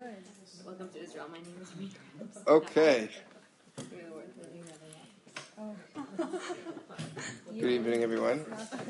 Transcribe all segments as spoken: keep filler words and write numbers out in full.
Welcome to Israel. My name is Rita. Okay. Good evening, everyone.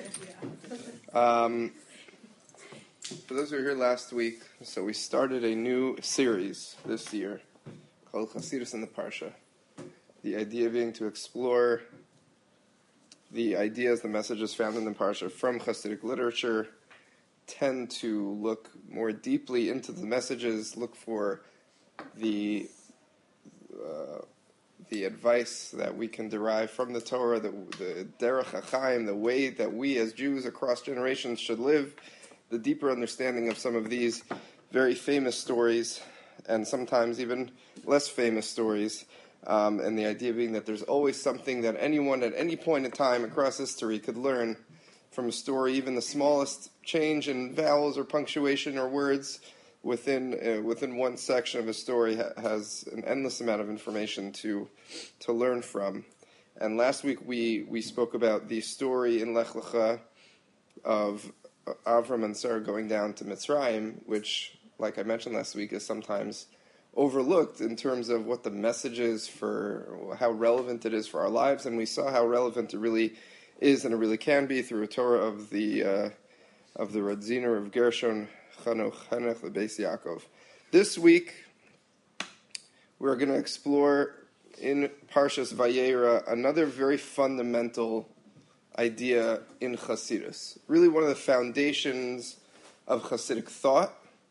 Um, for those who were here last week, so we started a new series this year called Chasidus in the Parsha. The idea being to explore the ideas, the messages found in the Parsha from Hasidic literature, tend to look more deeply into the messages, look for the uh, the advice that we can derive from the Torah, the, the Derech HaChaim, the way that we as Jews across generations should live, the deeper understanding of some of these very famous stories, and sometimes even less famous stories, um, and the idea being that there's always something that anyone at any point in time across history could learn from a story. Even the smallest change in vowels or punctuation or words within uh, within one section of a story ha- has an endless amount of information to to learn from. And last week we, we spoke about the story in Lech Lecha of Avram and Sarah going down to Mitzrayim, which, like I mentioned last week, is sometimes overlooked in terms of what the message is for, how relevant it is for our lives. And we saw how relevant it really is, and it really can be, through a Torah of the uh, of the Radziner of Gershon Chanoch Hanech the Beis Yaakov. This week we're going to explore in Parshas Vayera another very fundamental idea in Chasidus. Really one of the foundations of Hasidic thought,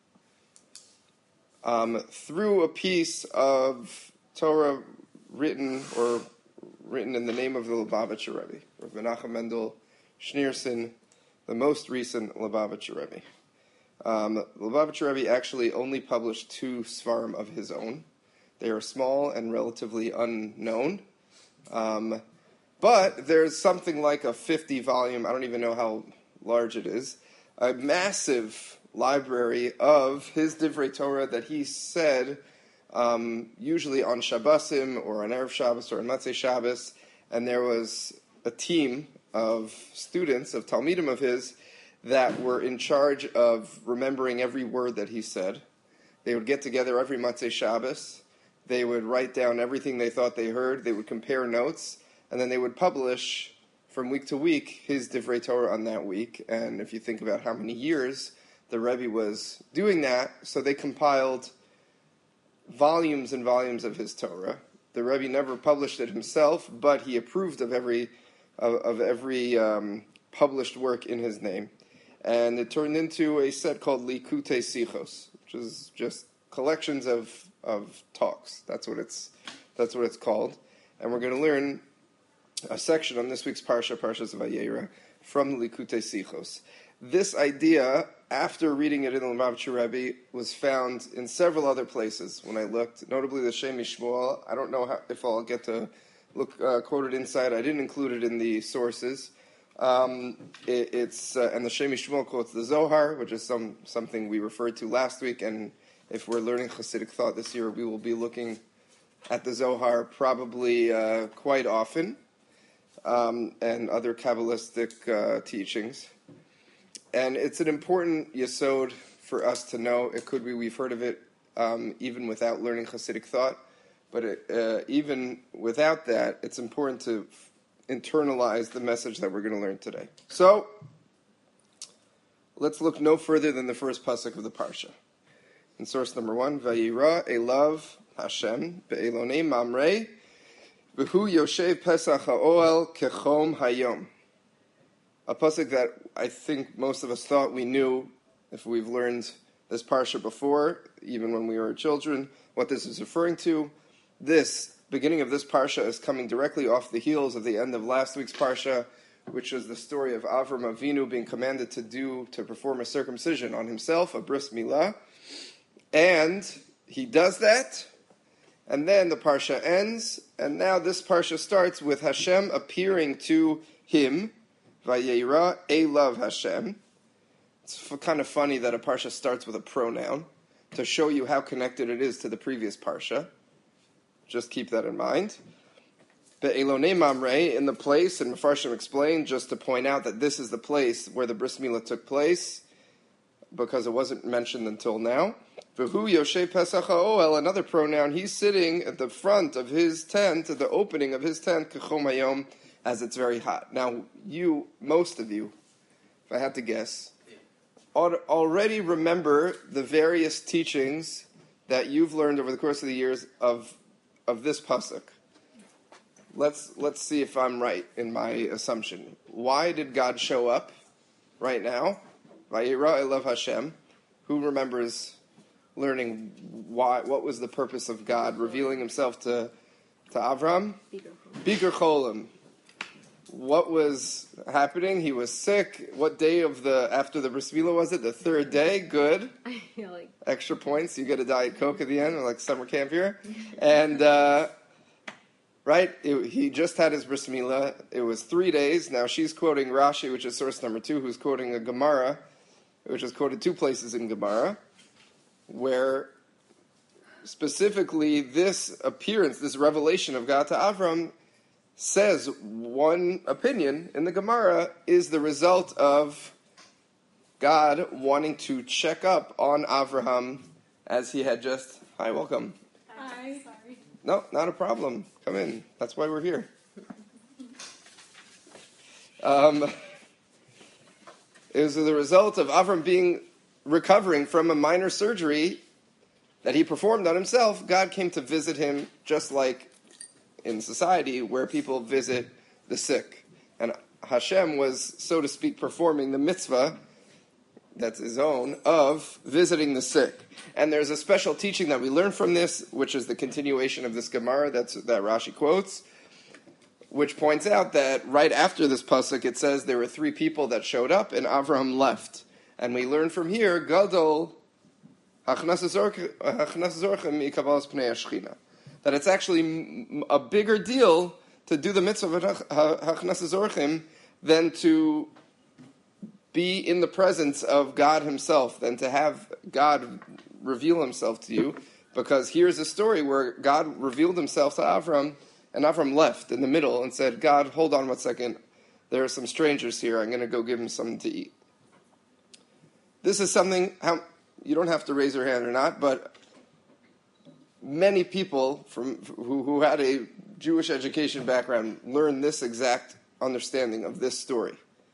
um, through a piece of Torah written or written in the name of the Lubavitcher Rebbe, Rav Menachem Mendel Schneerson, the most recent Lubavitcher Rebbe. Um, the Lubavitcher Rebbe actually only published two Svarim of his own. They are small and relatively unknown. Um, but there's something like a fifty volume, I don't even know how large it is, a massive library of his Divrei Torah that he said um, usually on Shabbosim or on Erev Shabbos or on Motzei Shabbos. And there was a team of students, of Talmidim of his, that were in charge of remembering every word that he said. They would get together every Motzei Shabbos. They would write down everything they thought they heard. They would compare notes. And then they would publish from week to week his Divrei Torah on that week. And if you think about how many years the Rebbe was doing that, so they compiled volumes and volumes of his Torah. The Rebbe never published it himself, but he approved of every of, of every um, published work in his name. And it turned into a set called Likutei Sichos, which is just collections of, of talks. That's what it's that's what it's called. And we're going to learn a section on this week's Parsha, Parshas Vayera, from the Likutei Sichos. This idea, after reading it in the Lubavitcher Rebbe, was found in several other places when I looked, notably the Shem Yishmuel. I don't know how, if I'll get to look uh, quoted inside. I didn't include it in the sources. Um, it, it's uh, and the Shem Yishmuel quotes the Zohar, which is some something we referred to last week. And if we're learning Hasidic thought this year, we will be looking at the Zohar probably uh, quite often, um, and other Kabbalistic uh, teachings. And it's an important yesod for us to know. It could be we've heard of it um, even without learning Hasidic thought, but it, uh, even without that, it's important to f- internalize the message that we're going to learn today. So, let's look no further than the first pasuk of the parsha. In source number one, Vayira Elav Hashem be'elonei mamrei v'hu yoshev pesach ha'oel kechom hayom. A pasuk that I think most of us thought we knew if we've learned this parsha before, even when we were children, what this is referring to. This beginning of this parsha is coming directly off the heels of the end of last week's parsha, which was the story of Avram Avinu being commanded to do, to perform a circumcision on himself, a bris milah. And he does that, and then the parsha ends, and now this parsha starts with Hashem appearing to him, Vayera Elav Hashem. It's f- kind of funny that a parsha starts with a pronoun to show you how connected it is to the previous parsha. Just keep that in mind. Be'elonei mamrei, in the place, and Mefarshim explained, just to point out that this is the place where the bris milah took place, because it wasn't mentioned until now. V'hu Yoshe Pesach HaOel, another pronoun, he's sitting at the front of his tent, at the opening of his tent, K'chom Hayom, as it's very hot. Now, you, most of you, if I had to guess, already remember the various teachings that you've learned over the course of the years of of this pasuk. Let's let's see if I'm right in my assumption. Why did God show up right now? Vayira Elav Hashem. Who remembers learning why? What was the purpose of God revealing Himself to to Avram? Bikur Cholim. What was happening? He was sick. What day of the after the bris milah was it? The third day. Good. I feel like extra points. You get a Diet Coke at the end, like summer camp here, and uh, right. It, he just had his bris milah. It was three days. Now she's quoting Rashi, which is source number two, who's quoting a Gemara, which is quoted two places in Gemara, where specifically this appearance, this revelation of God to Avram, says one opinion in the Gemara is the result of God wanting to check up on Avraham as he had just... Hi, welcome. Hi. Sorry. No, not a problem. Come in. That's why we're here. Um, it was the result of Avram being recovering from a minor surgery that he performed on himself. God came to visit him just like in society where people visit the sick. And Hashem was, so to speak, performing the mitzvah, that's his own, of visiting the sick. And there's a special teaching that we learn from this, which is the continuation of this Gemara that's, that Rashi quotes, which points out that right after this pasuk it says there were three people that showed up and Avraham left. And we learn from here, Gadol hachnas zorchem mikavalas pnei hashchina, that it's actually a bigger deal to do the mitzvah of hachnas zorchim than to be in the presence of God Himself, than to have God reveal Himself to you. Because here's a story where God revealed Himself to Avram, and Avram left in the middle and said, God, hold on one second. There are some strangers here. I'm going to go give them something to eat. This is something, how, you don't have to raise your hand or not, but many people from who, who had a Jewish education background learned this exact understanding of this story.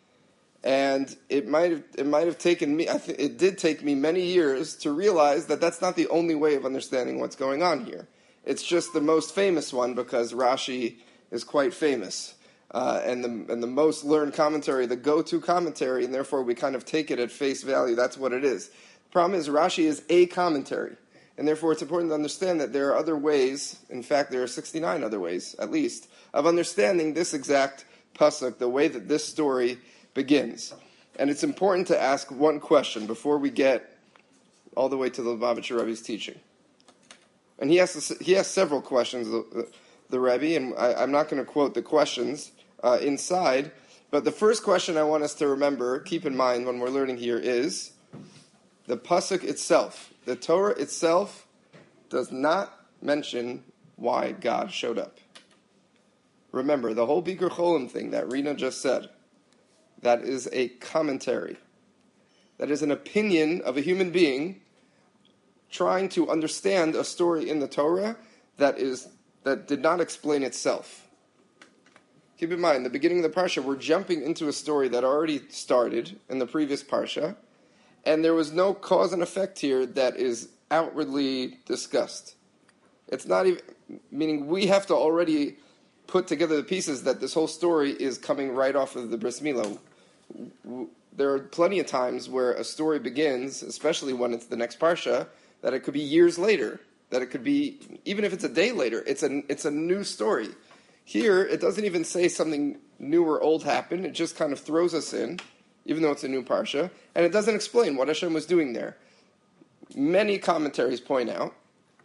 And it might have, it might have taken me, I th- it did take me many years to realize that that's not the only way of understanding what's going on here. It's just the most famous one because Rashi is quite famous. Uh, and the and the most learned commentary, the go-to commentary, and therefore we kind of take it at face value. That's what it is. The problem is Rashi is a commentary. And therefore it's important to understand that there are other ways, in fact there are sixty-nine other ways, at least, of understanding this exact pasuk, the way that this story begins. And it's important to ask one question before we get all the way to the Lubavitcher Rebbe's teaching. And he has he has several questions, the, the Rebbe, and I, I'm not going to quote the questions uh, inside, but the first question I want us to remember, keep in mind when we're learning here, is the pasuk itself. The Torah itself does not mention why God showed up. Remember, the whole Bikur Cholim thing that Rina just said, that is a commentary. That is an opinion of a human being trying to understand a story in the Torah that is that did not explain itself. Keep in mind, the beginning of the Parsha, we're jumping into a story that already started in the previous Parsha, and there was no cause and effect here that is outwardly discussed. It's not even, meaning we have to already put together the pieces that this whole story is coming right off of the bris milah. There are plenty of times where a story begins, especially when it's the next Parsha, that it could be years later, that it could be, even if it's a day later, it's a, it's a new story. Here, it doesn't even say something new or old happened, it just kind of throws us in, even though it's a new Parsha, and it doesn't explain what Hashem was doing there. Many commentaries point out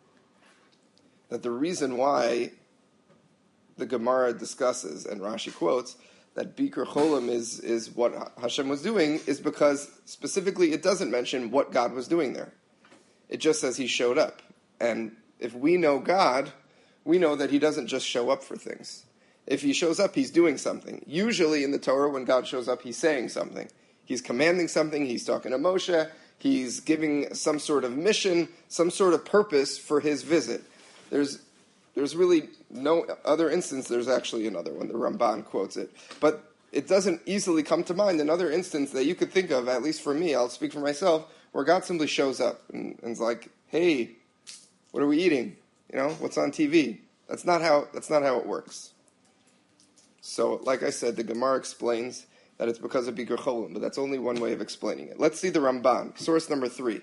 that the reason why the Gemara discusses, and Rashi quotes, that Bikur Cholim is, is what Hashem was doing, is because specifically it doesn't mention what God was doing there. It just says He showed up. And if we know God, we know that He doesn't just show up for things. If He shows up, He's doing something. Usually in the Torah, when God shows up, He's saying something. He's commanding something, He's talking to Moshe, He's giving some sort of mission, some sort of purpose for his visit. There's there's really no other instance. There's actually another one. The Ramban quotes it. But it doesn't easily come to mind another instance that you could think of, at least for me, I'll speak for myself, where God simply shows up and, and is like, hey, what are we eating? You know, what's on T V? That's not how that's not how it works. So, like I said, the Gemara explains that it's because of Bikur Cholim, but that's only one way of explaining it. Let's see the Ramban, source number three.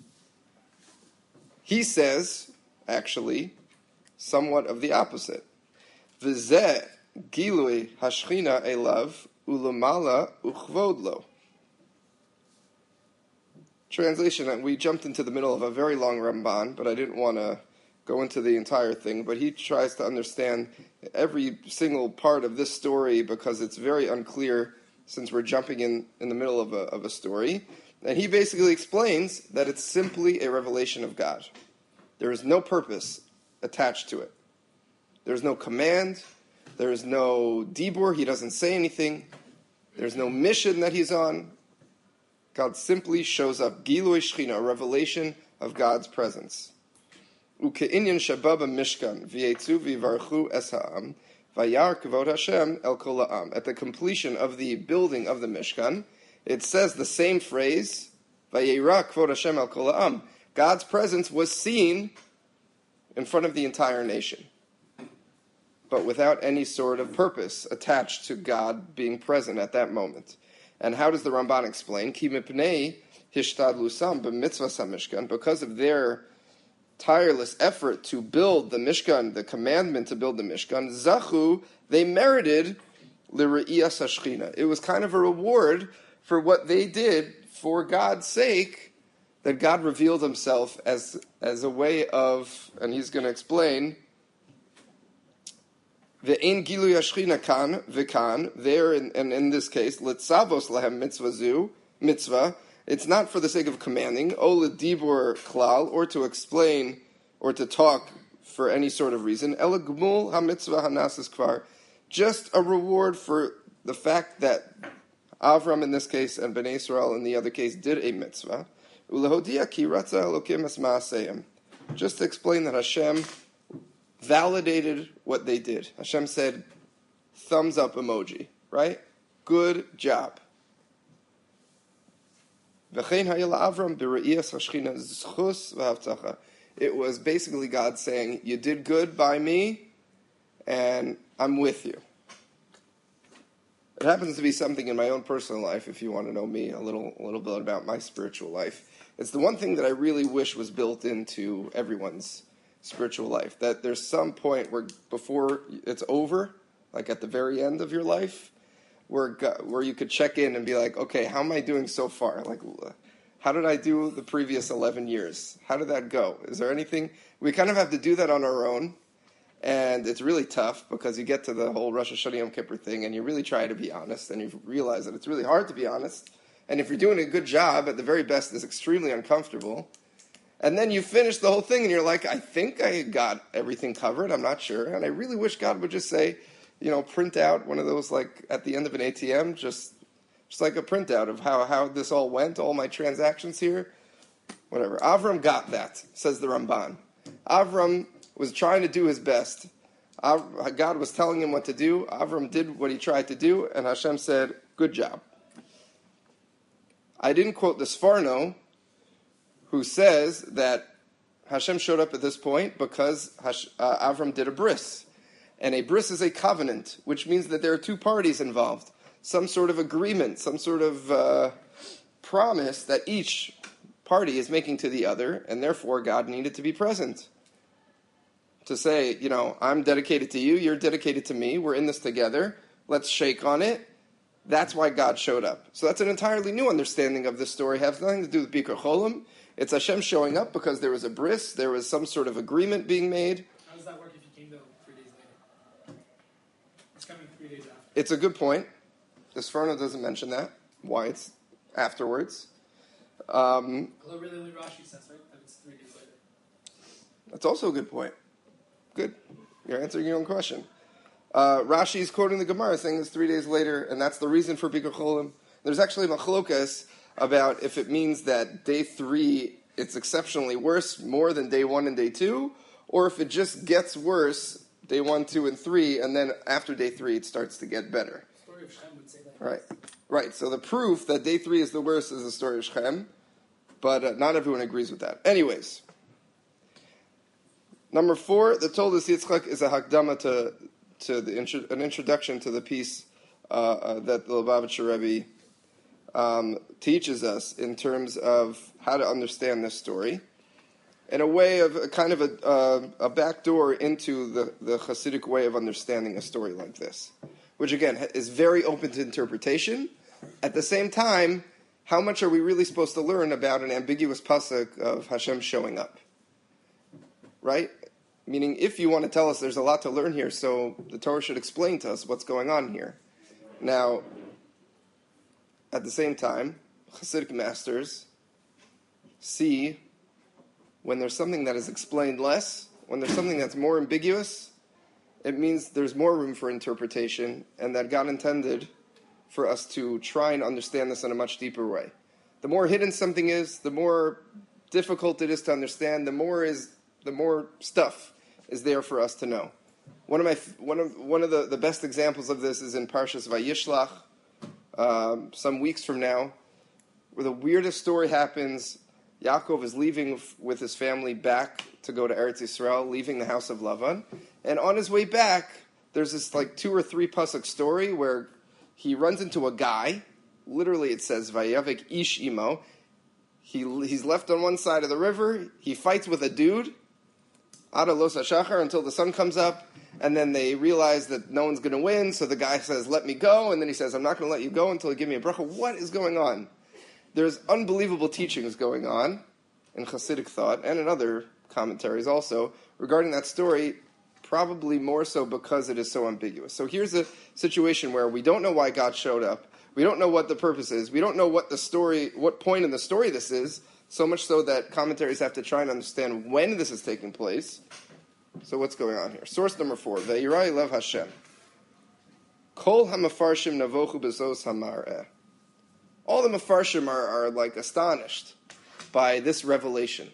He says, actually, somewhat of the opposite. V'zeh gilui hashchina elav ulamala uchvodlo. Translation, we jumped into the middle of a very long Ramban, but I didn't want to go into the entire thing, but he tries to understand every single part of this story because it's very unclear since we're jumping in, in the middle of a, of a story. And he basically explains that it's simply a revelation of God. There is no purpose attached to it. There's no command. There's no dibur. He doesn't say anything. There's no mission that he's on. God simply shows up. Gilui Shechina, a revelation of God's presence. Uke'inyan shababa mishkan v'yetzu v'yivarchu es ha'am v'yar kavod Hashem el kol ha'am. At the completion of the building of the Mishkan, it says the same phrase, v'yera kavod Hashem el kol ha'am. God's presence was seen in front of the entire nation, but without any sort of purpose attached to God being present at that moment. And how does the Ramban explain? Ki mipnei hishtadlusam b'mitzvas ha'mishkan, because of their tireless effort to build the Mishkan, the commandment to build the Mishkan, zachu, they merited l're'iyas hashchina. It was kind of a reward for what they did for God's sake, that God revealed himself as as a way of, and he's going to explain, ve'en gilu hashchina kan v'kan, there, and in this case, litzavos lahem mitzvah zu, mitzvah, it's not for the sake of commanding, o l'dibur klal, or to explain, or to talk for any sort of reason, ela gmul ha-mitzvah hanasas kvar, just a reward for the fact that Avram in this case, and Bnei Israel in the other case, did a mitzvah, ulehodia ki ratza elokim es ma'aseyim, just to explain that Hashem validated what they did. Hashem said, thumbs up emoji, right? Good job. It was basically God saying, you did good by me, and I'm with you. It happens to be something in my own personal life, if you want to know me a little, a little bit about my spiritual life. It's the one thing that I really wish was built into everyone's spiritual life, that there's some point where before it's over, like at the very end of your life, where where you could check in and be like, okay, how am I doing so far? Like, how did I do the previous eleven years? How did that go? Is there anything? We kind of have to do that on our own, and it's really tough because you get to the whole Rosh Hashanah Yom Kippur thing, and you really try to be honest, and you realize that it's really hard to be honest, and if you're doing a good job, at the very best, it's extremely uncomfortable. And then you finish the whole thing, and you're like, I think I got everything covered. I'm not sure, and I really wish God would just say, you know, print out one of those, like, at the end of an A T M, just just like a printout of how, how this all went, all my transactions here, whatever. Avram got that, says the Ramban. Avram was trying to do his best. Av- God was telling him what to do. Avram did what he tried to do, and Hashem said, good job. I didn't quote the Sforno, who says that Hashem showed up at this point because Hash- uh, Avram did a bris. And a bris is a covenant, which means that there are two parties involved. Some sort of agreement, some sort of uh, promise that each party is making to the other, and therefore God needed to be present. To say, you know, I'm dedicated to you, you're dedicated to me, we're in this together, let's shake on it. That's why God showed up. So that's an entirely new understanding of this story. It has nothing to do with Bikur Cholim. It's Hashem showing up because there was a bris, there was some sort of agreement being made. How does that work if you came though three days later? It's coming three days after. It's a good point. The Sforno doesn't mention that, why it's afterwards. Um, Although really only Rashi says, right, that it's three days later. That's also a good point. Good. You're answering your own question. Uh, Rashi is quoting the Gemara saying it's three days later, and that's the reason for Bikur Cholim. There's actually machlokas about if it means that day three it's exceptionally worse, more than day one and day two, or if it just gets worse day one, two, and three, and then after day three it starts to get better. The story of Shem would say that. Right, right. So the proof that day three is the worst is the story of Shem, but uh, not everyone agrees with that. Anyways, number four, the Toldos Yitzchak is a hakdama to to the intro, an introduction to the piece uh, uh, that the Lubavitcher Rebbe um, teaches us in terms of how to understand this story, in a way of a kind of a, uh, a backdoor into the, the Hasidic way of understanding a story like this, which again is very open to interpretation. At the same time, how much are we really supposed to learn about an ambiguous pasuk of Hashem showing up? Right? Meaning, if you want to tell us there's a lot to learn here, so the Torah should explain to us what's going on here. Now, at the same time, Hasidic masters see when there's something that is explained less, when there's something that's more ambiguous, it means there's more room for interpretation, and that God intended for us to try and understand this in a much deeper way. The more hidden something is, the more difficult it is to understand, the more is the more stuff is there for us to know. One of my one of one of the, the best examples of this is in Parshas Vayishlach, um, some weeks from now, where the weirdest story happens. Yaakov is leaving f- with his family back to go to Eretz Yisrael, leaving the house of Lavan, and on his way back, there's this like two or three pasuk story where he runs into a guy. Literally, it says Vayavik Ish Imo. He he's left on one side of the river. He fights with a dude. Ada Los HaShachar, until the sun comes up, and then they realize that no one's going to win, so the guy says, let me go, and then he says, I'm not going to let you go until you give me a bracha. What is going on? There's unbelievable teachings going on in Hasidic thought, and in other commentaries also, regarding that story, probably more so because it is so ambiguous. So here's a situation where we don't know why God showed up, we don't know what the purpose is, we don't know what the story, what point in the story this is, so much so that commentaries have to try and understand when this is taking place. So what's going on here? Source number four, Ve'yirai lev Hashem. Kol hamafarshim navochu bezos hamar'eh. All the mafarshim are, are like astonished by this revelation.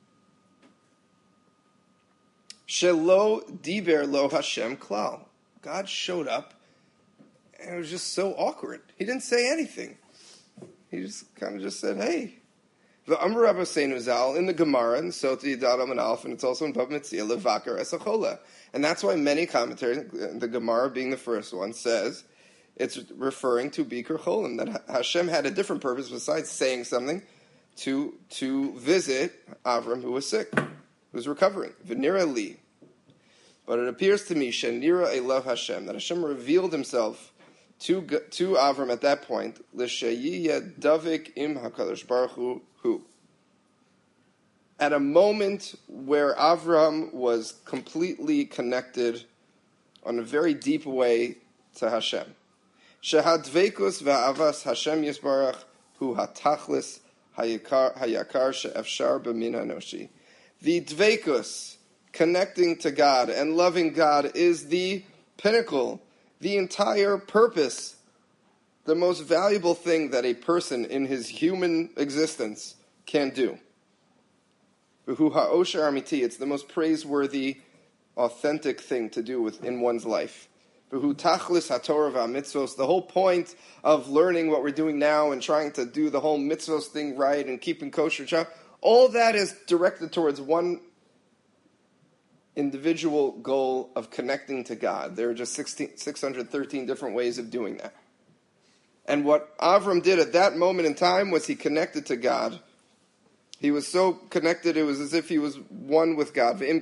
Shelo diber lo Hashem klal. God showed up, and it was just so awkward. He didn't say anything. He just kind of just said, hey. The Amar Rabbi Seinu Zal in the Gemara, and Soti Yadam and Alf, and it's also in Bava Metzia, Levakar Esachola. And that's why many commentaries, the Gemara being the first one, says it's referring to Bikur Cholim, that Hashem had a different purpose besides saying something, to to visit Avram, who was sick, who was recovering. V'nira li. But it appears to me, Shenira Elav Hashem, that Hashem revealed himself to to Avram at that point, L'sheyiyeh davik im HaKadosh Baruch Hu. Hu. At a moment where Avram was completely connected on a very deep way to Hashem. Shehadveikus ve'avas Hashem Yisbarach hu hatachlis hayakar she'efshar b'min hanoshi. The dveikus, connecting to God and loving God, is the pinnacle, the entire purpose, the most valuable thing that a person in his human existence can do. V'hu ha'osher amiti, it's the most praiseworthy, authentic thing to do within one's life. V'hu tachlis haTorah v'amitzvos, the whole point of learning what we're doing now and trying to do the whole mitzvos thing right and keeping kosher, all that is directed towards one individual goal of connecting to God. There are just six hundred thirteen different ways of doing that. And what Avram did at that moment in time was he connected to God. He was so connected, it was as if he was one with God. And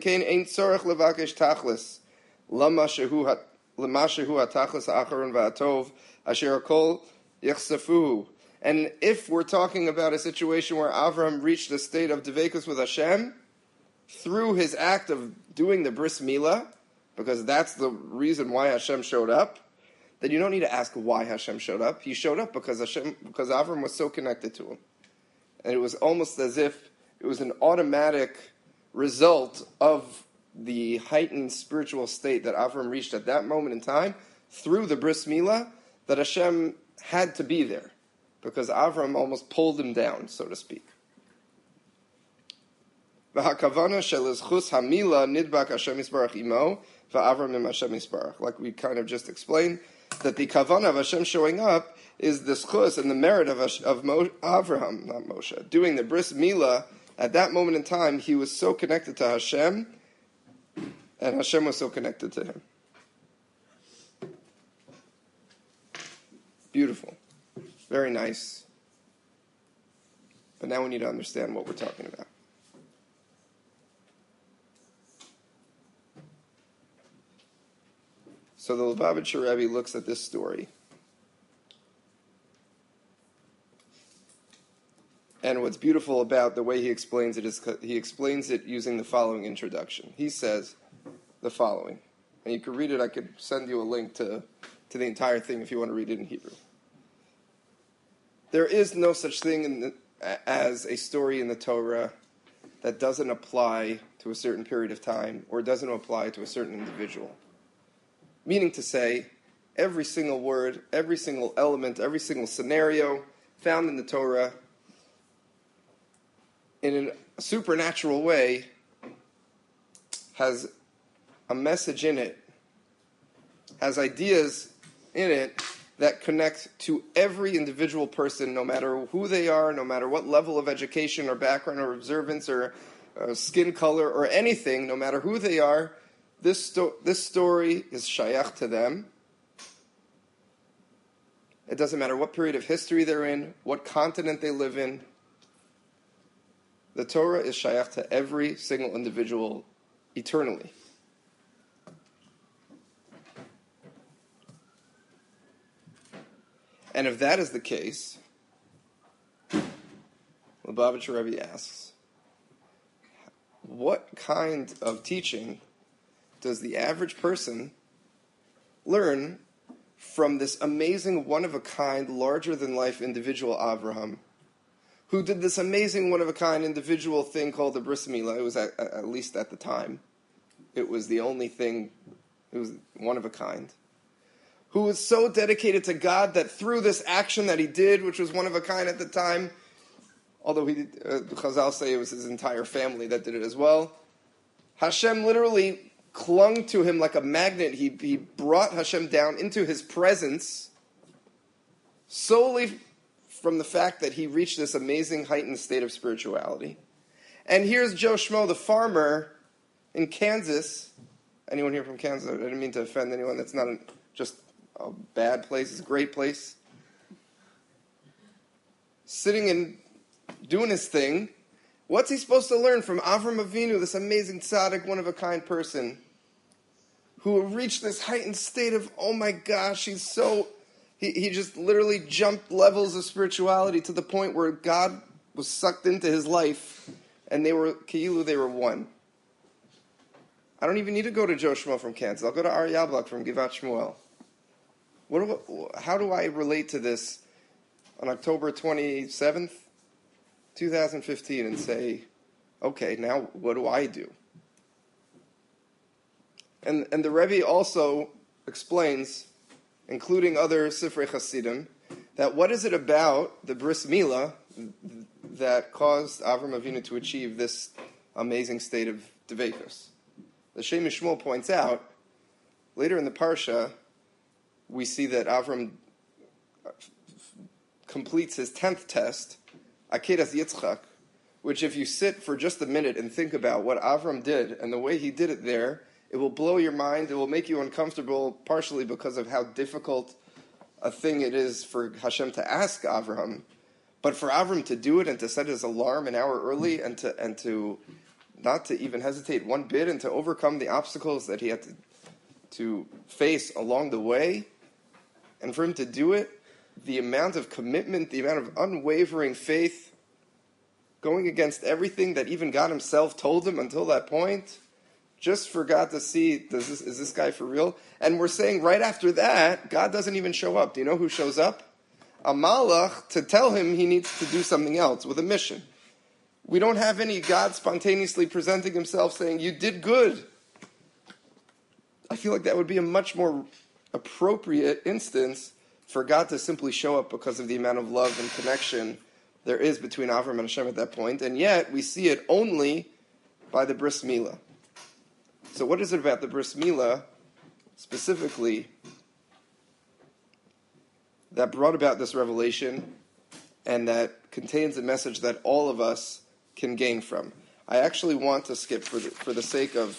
if we're talking about a situation where Avram reached a state of devekus with Hashem, through his act of doing the bris milah, because that's the reason why Hashem showed up, then you don't need to ask why Hashem showed up. He showed up because Hashem, because Avram was so connected to him. And it was almost as if it was an automatic result of the heightened spiritual state that Avram reached at that moment in time, through the bris milah, that Hashem had to be there. because Avram almost pulled him down, so to speak. V'hakavana shelizchus hamila nidbak Hashem Yisbarach imo v'Avram im Hashem Yisbarach. Like we kind of just explained, that the kavana of Hashem showing up is the schus and the merit of of Mo, Avraham, not Moshe, doing the bris milah. At that moment in time, he was so connected to Hashem, and Hashem was so connected to him. Beautiful. Very nice. But now we need to understand what we're talking about. So the Lubavitcher Rebbe looks at this story. And what's beautiful about the way he explains it is he explains it using the following introduction. He says the following. And you can read it. I could send you a link to, to the entire thing if you want to read it in Hebrew. There is no such thing in the, as a story in the Torah that doesn't apply to a certain period of time or doesn't apply to a certain individual. Meaning to say, every single word, every single element, every single scenario found in the Torah in a supernatural way has a message in it, has ideas in it that connect to every individual person, no matter who they are, no matter what level of education or background or observance or uh, skin color or anything, no matter who they are. This, sto- this story is shayach to them. It doesn't matter what period of history they're in, what continent they live in. The Torah is shayach to every single individual eternally. And if that is the case, Lubavitcher Rebbe asks, what kind of teaching does the average person learn from this amazing, one-of-a-kind, larger-than-life individual Avraham, who did this amazing, one-of-a-kind individual thing called the Bris Milah? It was, at, at least at the time, it was the only thing, it was one-of-a-kind, who was so dedicated to God that through this action that he did, which was one-of-a-kind at the time, although he, uh, Chazal say it was his entire family that did it as well, Hashem literally clung to him like a magnet. He, he brought Hashem down into his presence solely from the fact that he reached this amazing heightened state of spirituality. And here's Joe Schmo, the farmer in Kansas. Anyone here from Kansas? I didn't mean to offend anyone. That's not a, just a bad place. It's a great place. Sitting and doing his thing. What's he supposed to learn from Avram Avinu, this amazing tzaddik, one-of-a-kind person, who reached this heightened state of, oh my gosh, he's so, he, he just literally jumped levels of spirituality to the point where God was sucked into his life, and they were, Keilu, they were one. I don't even need to go to Joe Schmo from Kansas. I'll go to Ari Yablak from Givat Shmuel. What do, how do I relate to this on October twenty-seventh? twenty fifteen and say, okay, now what do I do? And and the Rebbe also explains, including other Sifrei Hasidim, that what is it about the Bris Milah that caused Avram Avinu to achieve this amazing state of Dveikus? The Shem Shmuel points out, later in the Parsha, we see that Avram completes his tenth test, Akedas Yitzchak, which if you sit for just a minute and think about what Avram did and the way he did it there, it will blow your mind. It will make you uncomfortable, partially because of how difficult a thing it is for Hashem to ask Avram. But for Avram to do it and to set his alarm an hour early and to and to not to even hesitate one bit and to overcome the obstacles that he had to, to face along the way, and for him to do it, the amount of commitment, the amount of unwavering faith, going against everything that even God himself told him until that point, just for God to see, does this, is this guy for real? And we're saying right after that, God doesn't even show up. Do you know who shows up? A malach to tell him he needs to do something else with a mission. We don't have any God spontaneously presenting himself saying, you did good. I feel like that would be a much more appropriate instance for God to simply show up because of the amount of love and connection there is between Avram and Hashem at that point, and yet we see it only by the Bris Milah. So what is it about the Bris Milah, specifically, that brought about this revelation and that contains a message that all of us can gain from? I actually want to skip, for the, for the sake of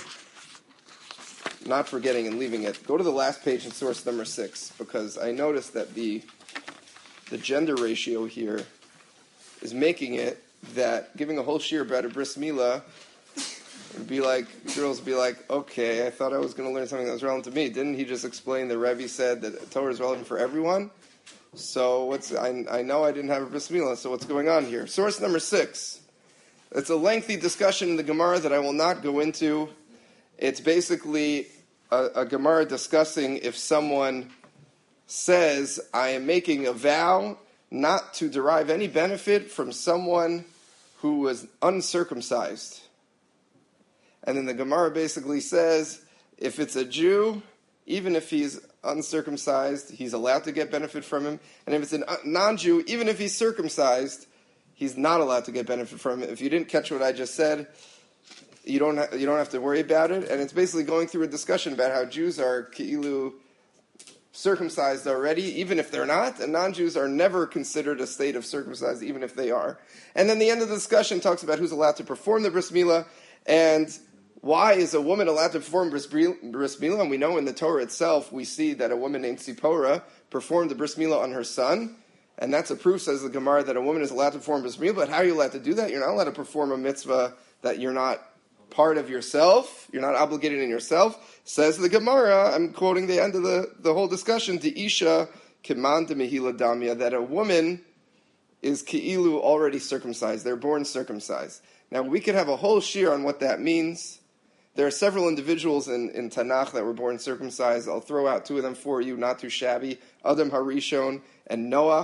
not forgetting and leaving it, go to the last page in source number six, because I noticed that the the gender ratio here is making it that giving a whole shiur about a Bris Milah would be like, girls would be like, okay, I thought I was going to learn something that was relevant to me. Didn't he just explain the Rebbe said that Torah is relevant for everyone? So what's I, I know I didn't have a Bris Milah, so what's going on here? Source number six. It's a lengthy discussion in the Gemara that I will not go into. It's basically a, a Gemara discussing if someone says, I am making a vow not to derive any benefit from someone who was uncircumcised. And then the Gemara basically says, if it's a Jew, even if he's uncircumcised, he's allowed to get benefit from him. And if it's a non-Jew, even if he's circumcised, he's not allowed to get benefit from him. If you didn't catch what I just said, you don't ha- you don't have to worry about it. And it's basically going through a discussion about how Jews are ki'ilu circumcised already, even if they're not, and non-Jews are never considered a state of circumcised, even if they are. And then the end of the discussion talks about who's allowed to perform the Bris Milah, and why is a woman allowed to perform Bris Milah. And we know in the Torah itself, we see that a woman named Tzipporah performed the Bris Milah on her son, and that's a proof, says the Gemara, that a woman is allowed to perform Bris Milah. But how are you allowed to do that? You're not allowed to perform a mitzvah that you're not part of yourself, you're not obligated in yourself. Says the Gemara, I'm quoting the end of the, the whole discussion, the Isha kiman de mehila damya, that a woman is ki'ilu already circumcised, they're born circumcised. Now we could have a whole shiur on what that means. There are several individuals in, in Tanakh that were born circumcised. I'll throw out two of them for you, not too shabby, Adam Harishon and Noach.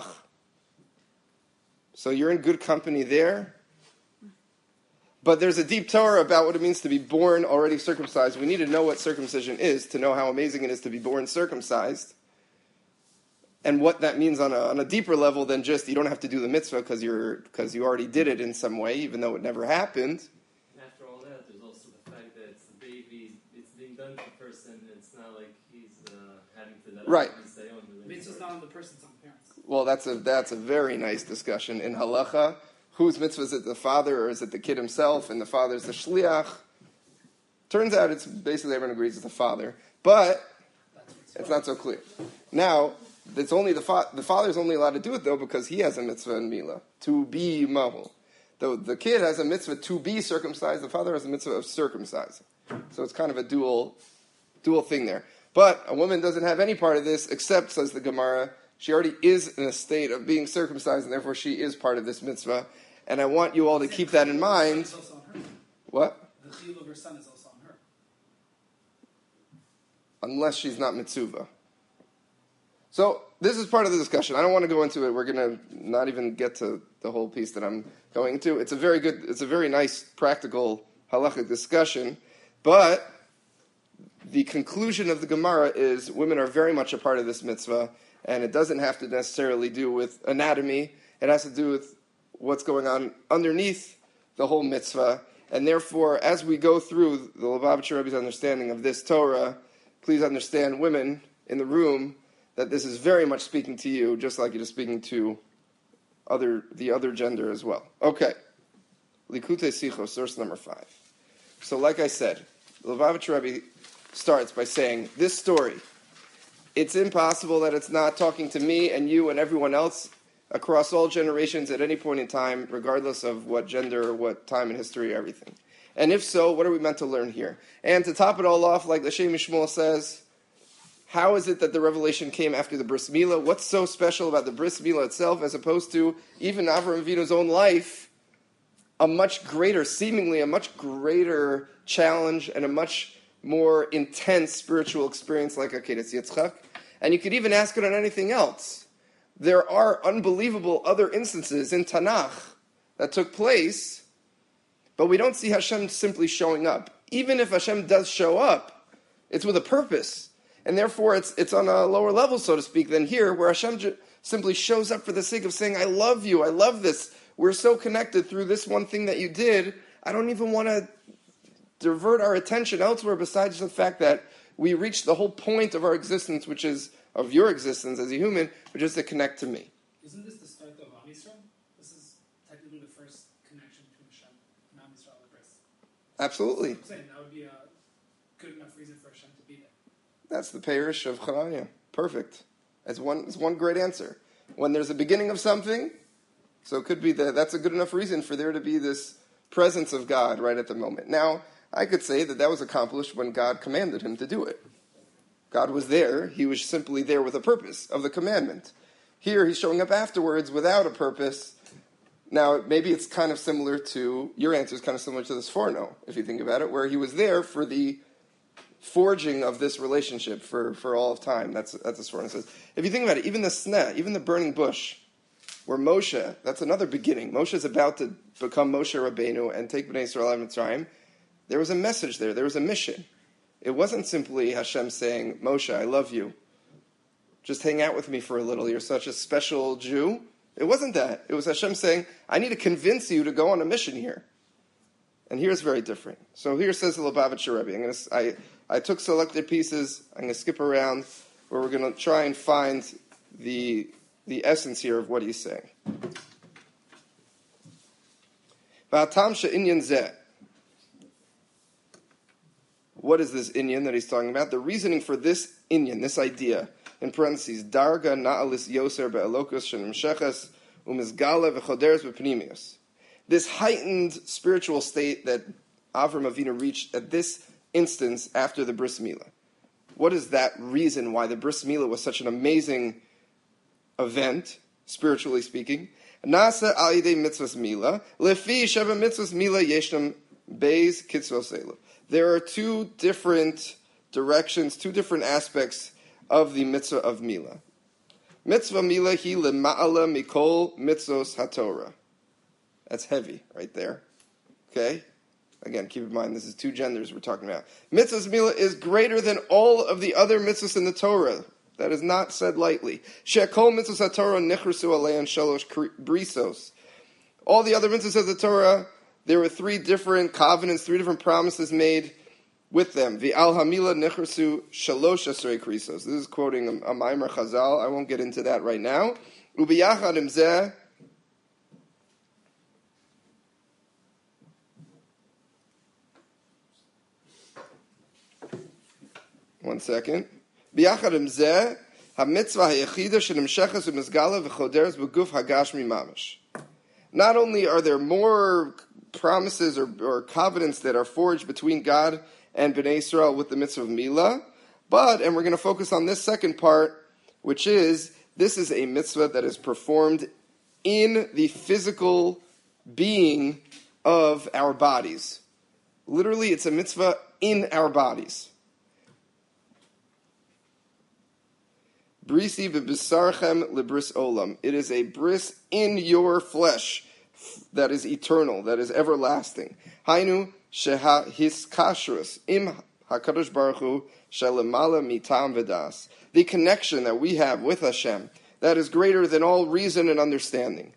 So you're in good company there. But there's a deep Torah about what it means to be born already circumcised. We need to know what circumcision is to know how amazing it is to be born circumcised, and what that means on a, on a deeper level than just you don't have to do the mitzvah because you're because you already did it in some way, even though it never happened. After all that, there's also the fact that it's the baby, it's being done to the person. It's not like he's uh, having to let right. Say on the Mitzvah's not on the person, it's on the parents. Well, that's a that's a very nice discussion in halacha. Whose mitzvah is it, the father or is it the kid himself? And the father's the shliach. Turns out it's basically everyone agrees it's the father, but it's not so clear. Now, it's only the fa- the father's only allowed to do it though because he has a mitzvah in Milah to be mahul. Though the kid has a mitzvah to be circumcised, the father has a mitzvah of circumcising. So it's kind of a dual dual thing there. But a woman doesn't have any part of this except, says the Gemara, she already is in a state of being circumcised, and therefore she is part of this mitzvah. And I want you all to keep that in mind. What? The chiyuv of her son is also on her. Unless she's not mitzvah. So this is part of the discussion. I don't want to go into it. We're going to not even get to the whole piece that I'm going to. It's a very good, it's a very nice, practical halachic discussion. But the conclusion of the Gemara is women are very much a part of this mitzvah, and it doesn't have to necessarily do with anatomy. It has to do with what's going on underneath the whole mitzvah. And therefore, as we go through the Lubavitcher Rebbe's understanding of this Torah, please understand, women in the room, that this is very much speaking to you, just like it is speaking to other the other gender as well. Okay. Likutei Sichos, source number five. So like I said, the Lubavitcher Rebbe starts by saying, this story, it's impossible that it's not talking to me and you and everyone else across all generations at any point in time, regardless of what gender, what time in history, everything. And if so, what are we meant to learn here? And to top it all off, like the Shem Mishmuel says, how is it that the revelation came after the Bris Milah? What's so special about the Bris Milah itself, as opposed to even Avraham Avinu's own life, a much greater, seemingly a much greater challenge and a much more intense spiritual experience like Akedas Yitzchak? And you could even ask it on anything else. There are unbelievable other instances in Tanakh that took place, but we don't see Hashem simply showing up. Even if Hashem does show up, it's with a purpose. And therefore, it's it's on a lower level, so to speak, than here, where Hashem j- simply shows up for the sake of saying, I love you, I love this. We're so connected through this one thing that you did. I don't even want to divert our attention elsewhere besides the fact that we reached the whole point of our existence, which is, of your existence as a human, which is to connect to me. Isn't this the start of Am Yisrael? This is technically the first connection between Hashem and Am Yisrael and Bris. Absolutely. I'm saying that would be a good enough reason for Hashem to be there. That's the parish of Chananya. Perfect. That's one, that's one great answer. When there's a beginning of something, so it could be that that's a good enough reason for there to be this presence of God right at the moment. Now, I could say that that was accomplished when God commanded him to do it. God was there. He was simply there with a purpose of the commandment. Here, he's showing up afterwards without a purpose. Now, maybe it's kind of similar to, your answer is kind of similar to the Sforno, if you think about it, where he was there for the forging of this relationship for, for all of time. That's that's what Sforno says. If you think about it, even the sneh, even the burning bush, where Moshe, that's another beginning. Moshe is about to become Moshe Rabbeinu and take Bnei Yisrael out of Mitzrayim. There was a message there. There was a mission. It wasn't simply Hashem saying, Moshe, I love you. Just hang out with me for a little. You're such a special Jew. It wasn't that. It was Hashem saying, I need to convince you to go on a mission here. And here's very different. So here says the Lubavitcher Rebbe. I'm going to, I, I took selected pieces. I'm going to skip around where we're going to try and find the, the essence here of what he's saying. V'atam she'inyan zeh. What is this inyan that he's talking about? The reasoning for this inyan, this idea, in parentheses, darga na'alis yoser be'elokos shenim sheches umizgala v'choderes b'pnimius. This heightened spiritual state that Avram Avinu reached at this instance after the Bris Milah. What is that reason why the Bris Milah was such an amazing event, spiritually speaking? Nasa al yidei mitzvahs milah, lefi sheva mitzvahs milah yeshnam beis kitzvos elu. There are two different directions, two different aspects of the mitzvah of milah. Mitzvah milah hi lema'ala mikol mitzvos haTorah. That's heavy right there. Okay? Again, keep in mind, this is two genders we're talking about. Mitzvahs milah is greater than all of the other mitzvahs in the Torah. That is not said lightly. She'kol mitzvahs haTorah nichrusu alein shalosh brisos. All the other mitzvahs of the Torah, there were three different covenants, three different promises made with them. V'al hamila nechrasu shalosh asrei krisos. This is quoting a, a Maimer Chazal. I won't get into that right now. Ubiyachad imzeh. One second. Biyachad imzeh ha-mitzvah ha-yechida shenimsheches u'mizgala v'choderes b'guf hagashmi mamash. Not only are there more promises or, or covenants that are forged between God and Bnei Israel with the mitzvah of Milah, but, and we're going to focus on this second part, which is, this is a mitzvah that is performed in the physical being of our bodies. Literally, it's a mitzvah in our bodies. Brisi v'bisarchem libris olam. It is a bris in your flesh that is eternal, that is everlasting. Hainu sheha hiskashrus im hakadosh baruch hu shelemala mitam v'das. The connection that we have with Hashem that is greater than all reason and understanding.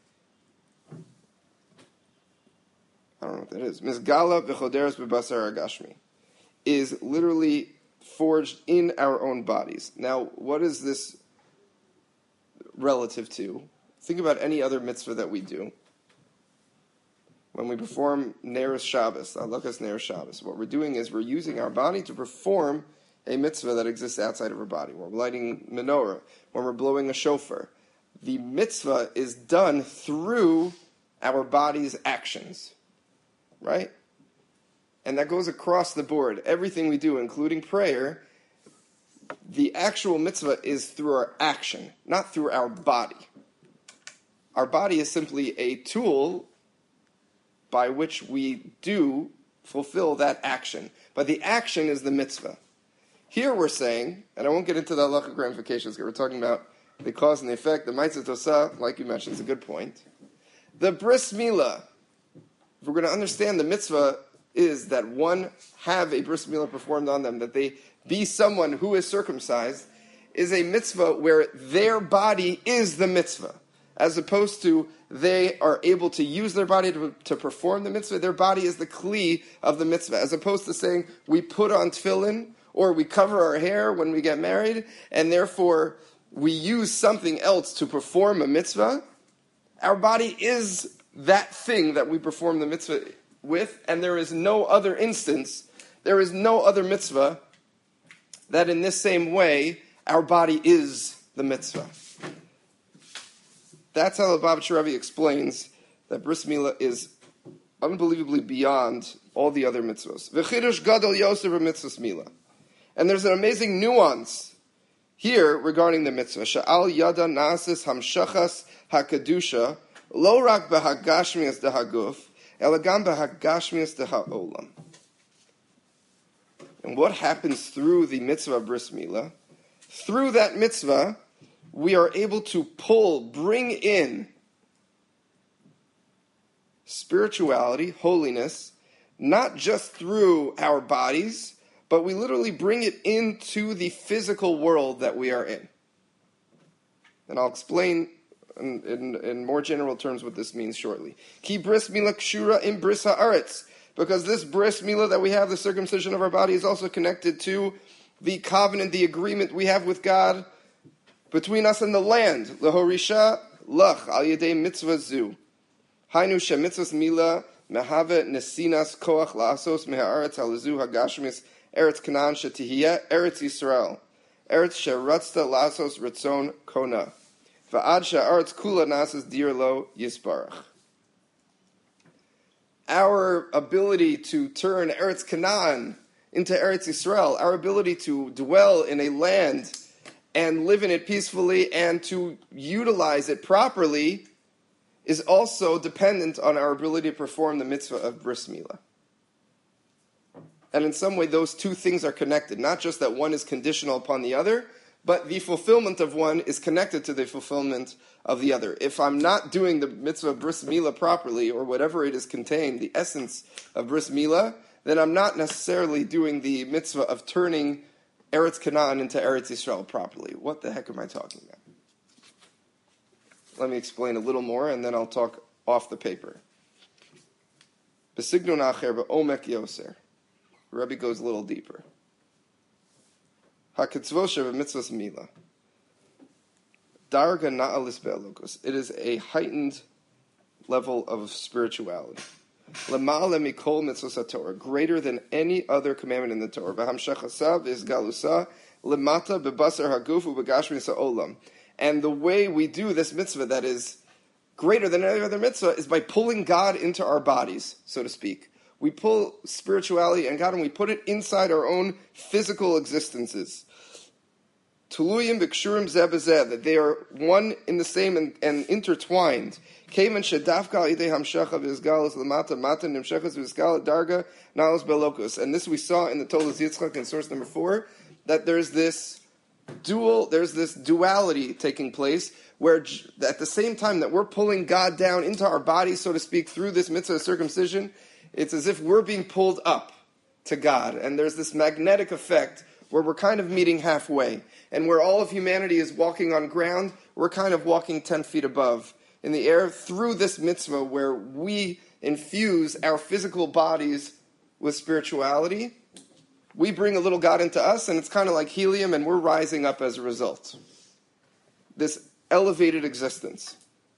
I don't know what that is. Mizgala v'choderes b'basar agashmi is literally forged in our own bodies. Now, what is this relative to? Think about any other mitzvah that we do. When we perform Neros Shabbos, Halakas Neros Shabbos, what we're doing is we're using our body to perform a mitzvah that exists outside of our body. When we're lighting menorah, when we're blowing a shofar. The mitzvah is done through our body's actions. Right? And that goes across the board. Everything we do, including prayer, the actual mitzvah is through our action, not through our body. Our body is simply a tool by which we do fulfill that action. But the action is the mitzvah. Here we're saying, and I won't get into the halachic ramifications, because we're talking about the cause and the effect. The Maitzah Tosah, like you mentioned, is a good point. The bris milah, if we're going to understand the mitzvah is that one have a bris milah performed on them, that they be someone who is circumcised, is a mitzvah where their body is the mitzvah, as opposed to they are able to use their body to, to perform the mitzvah. Their body is the kli of the mitzvah, as opposed to saying we put on tefillin or we cover our hair when we get married, and therefore we use something else to perform a mitzvah. Our body is that thing that we perform the mitzvah with, and there is no other instance, there is no other mitzvah that in this same way our body is the mitzvah. That's how the Lubavitcher Rebbe explains that bris milah is unbelievably beyond all the other mitzvahs. V'chidush gadol yosef b'mitzvahs milah. And there's an amazing nuance here regarding the mitzvah. Sha'al yada nasis hamshachas hakadusha lo rak b'hagashmias dehaguf elagam b'hagashmias deha'olam. And what happens through the mitzvah of bris milah? Through that mitzvah, we are able to pull, bring in spirituality, holiness, not just through our bodies, but we literally bring it into the physical world that we are in. And I'll explain in, in, in more general terms what this means shortly. Ki bris milah kshura in bris haaretz. Because this bris milah that we have, the circumcision of our body, is also connected to the covenant, the agreement we have with God between us and the land. Lehorisha lach al yedei mitzvah zu. Hainu she mitzvahs milah mehave nesinas koach la'asos meha'aretz halazu hagashmis eretz Canaan shetihiyeh eretz Yisrael. Eretz sheratzta la'asos ritzon kona. Va'ad she'aretz kula nasas dir lo yisbarach. Our ability to turn Eretz Canaan into Eretz Yisrael, our ability to dwell in a land and live in it peacefully and to utilize it properly is also dependent on our ability to perform the mitzvah of bris milah. And in some way, those two things are connected. Not just that one is conditional upon the other, but the fulfillment of one is connected to the fulfillment of the other. If I'm not doing the mitzvah of bris milah properly, or whatever it is contained, the essence of bris milah, then I'm not necessarily doing the mitzvah of turning Eretz Canaan into Eretz Yisrael properly. What the heck am I talking about? Let me explain a little more, and then I'll talk off the paper. B'signon acher b'omek yoser. Rebbe goes a little deeper. HaKetzvot shebemitzvos milah. Darga na'alis be'elokus. It is a heightened level of spirituality. Lema'ale mikol mitzvos haTorah, greater than any other commandment in the Torah. V'hamshachasa v'izgalusa lemata bebasar haguf u'begashmis ha'olam. And the way we do this mitzvah that is greater than any other mitzvah is by pulling God into our bodies, so to speak. We pull spirituality and God and we put it inside our own physical existences. Tuluyim b'kshurim zeh b'zeh, that they are one in the same and, and intertwined. Kevan shedavka al yidei hamshacha v'izgalus lamata mata nimshachas v'izgal darga nalos belokus. And this we saw in the Tolas Yitzchak in source number four, that there's this dual, there's this duality taking place, where at the same time that we're pulling God down into our bodies, so to speak, through this mitzvah of circumcision, it's as if we're being pulled up to God. And there's this magnetic effect where we're kind of meeting halfway. And where all of humanity is walking on ground, we're kind of walking ten feet above in the air through this mitzvah where we infuse our physical bodies with spirituality. We bring a little God into us, and it's kind of like helium, and we're rising up as a result. This elevated existence.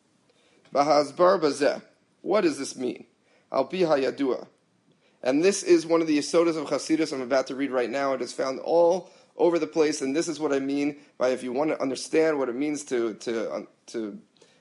Bahazbar bazeh. What does this mean? Al pi hayadua. And this is one of the Yesodas of Chassidus I'm about to read right now. It is found all over the place, and this is what I mean by, if you want to understand what it means to to um, to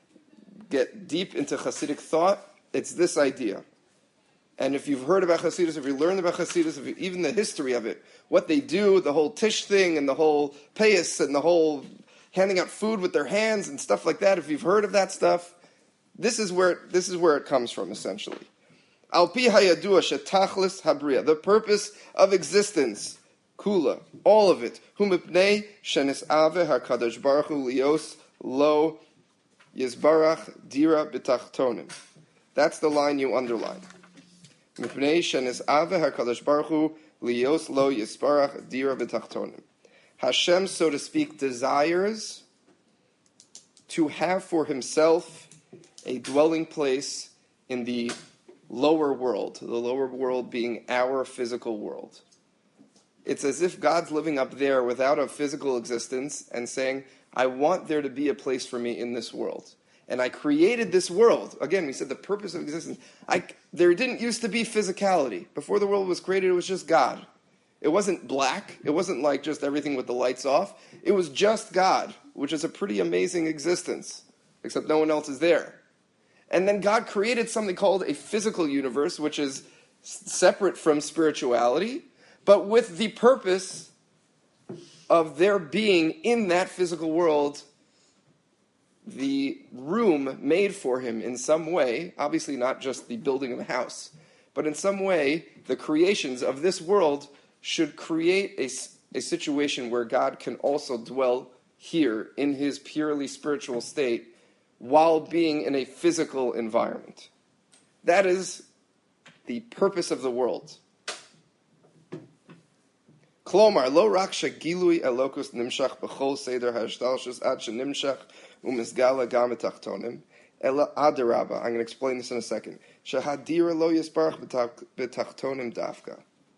get deep into Chassidic thought, it's this idea. And if you've heard about Chassidus, if you learned about Chassidus, if you, even the history of it, what they do, the whole Tish thing, and the whole payas, and the whole handing out food with their hands and stuff like that, if you've heard of that stuff, this is where this is where it comes from, essentially. Al pi hayadua shetachlis habriya, the purpose of existence, kula, all of it. Humipnei shenis ave hakadosh baruch hu lios lo yizbarach dira b'tachtonim. That's the line you underline. Mipnei shenis ave HaKadosh Baruch Hu liyos lo yisparach dira b'tachtonim. Hashem, so to speak, desires to have for himself a dwelling place in the lower world, the lower world being our physical world. It's as if God's living up there without a physical existence and saying, I want there to be a place for me in this world. And I created this world. Again, we said the purpose of existence. I, there didn't used to be physicality. Before the world was created, it was just God. It wasn't black. It wasn't like just everything with the lights off. It was just God, which is a pretty amazing existence, except no one else is there. And then God created something called a physical universe, which is separate from spirituality, but with the purpose of there being in that physical world the room made for him in some way, obviously not just the building of a house, but in some way the creations of this world should create a, a situation where God can also dwell here in his purely spiritual state while being in a physical environment. That is the purpose of the world. Klomar, lo rak shegilui elokus nimshach b'chol seder hashtalshus ad shenimshach u'mizgala gam etachtonim, ela adarabba. I'm going to explain this in a second. Shehadira lo yisbarach betachtonim dafka.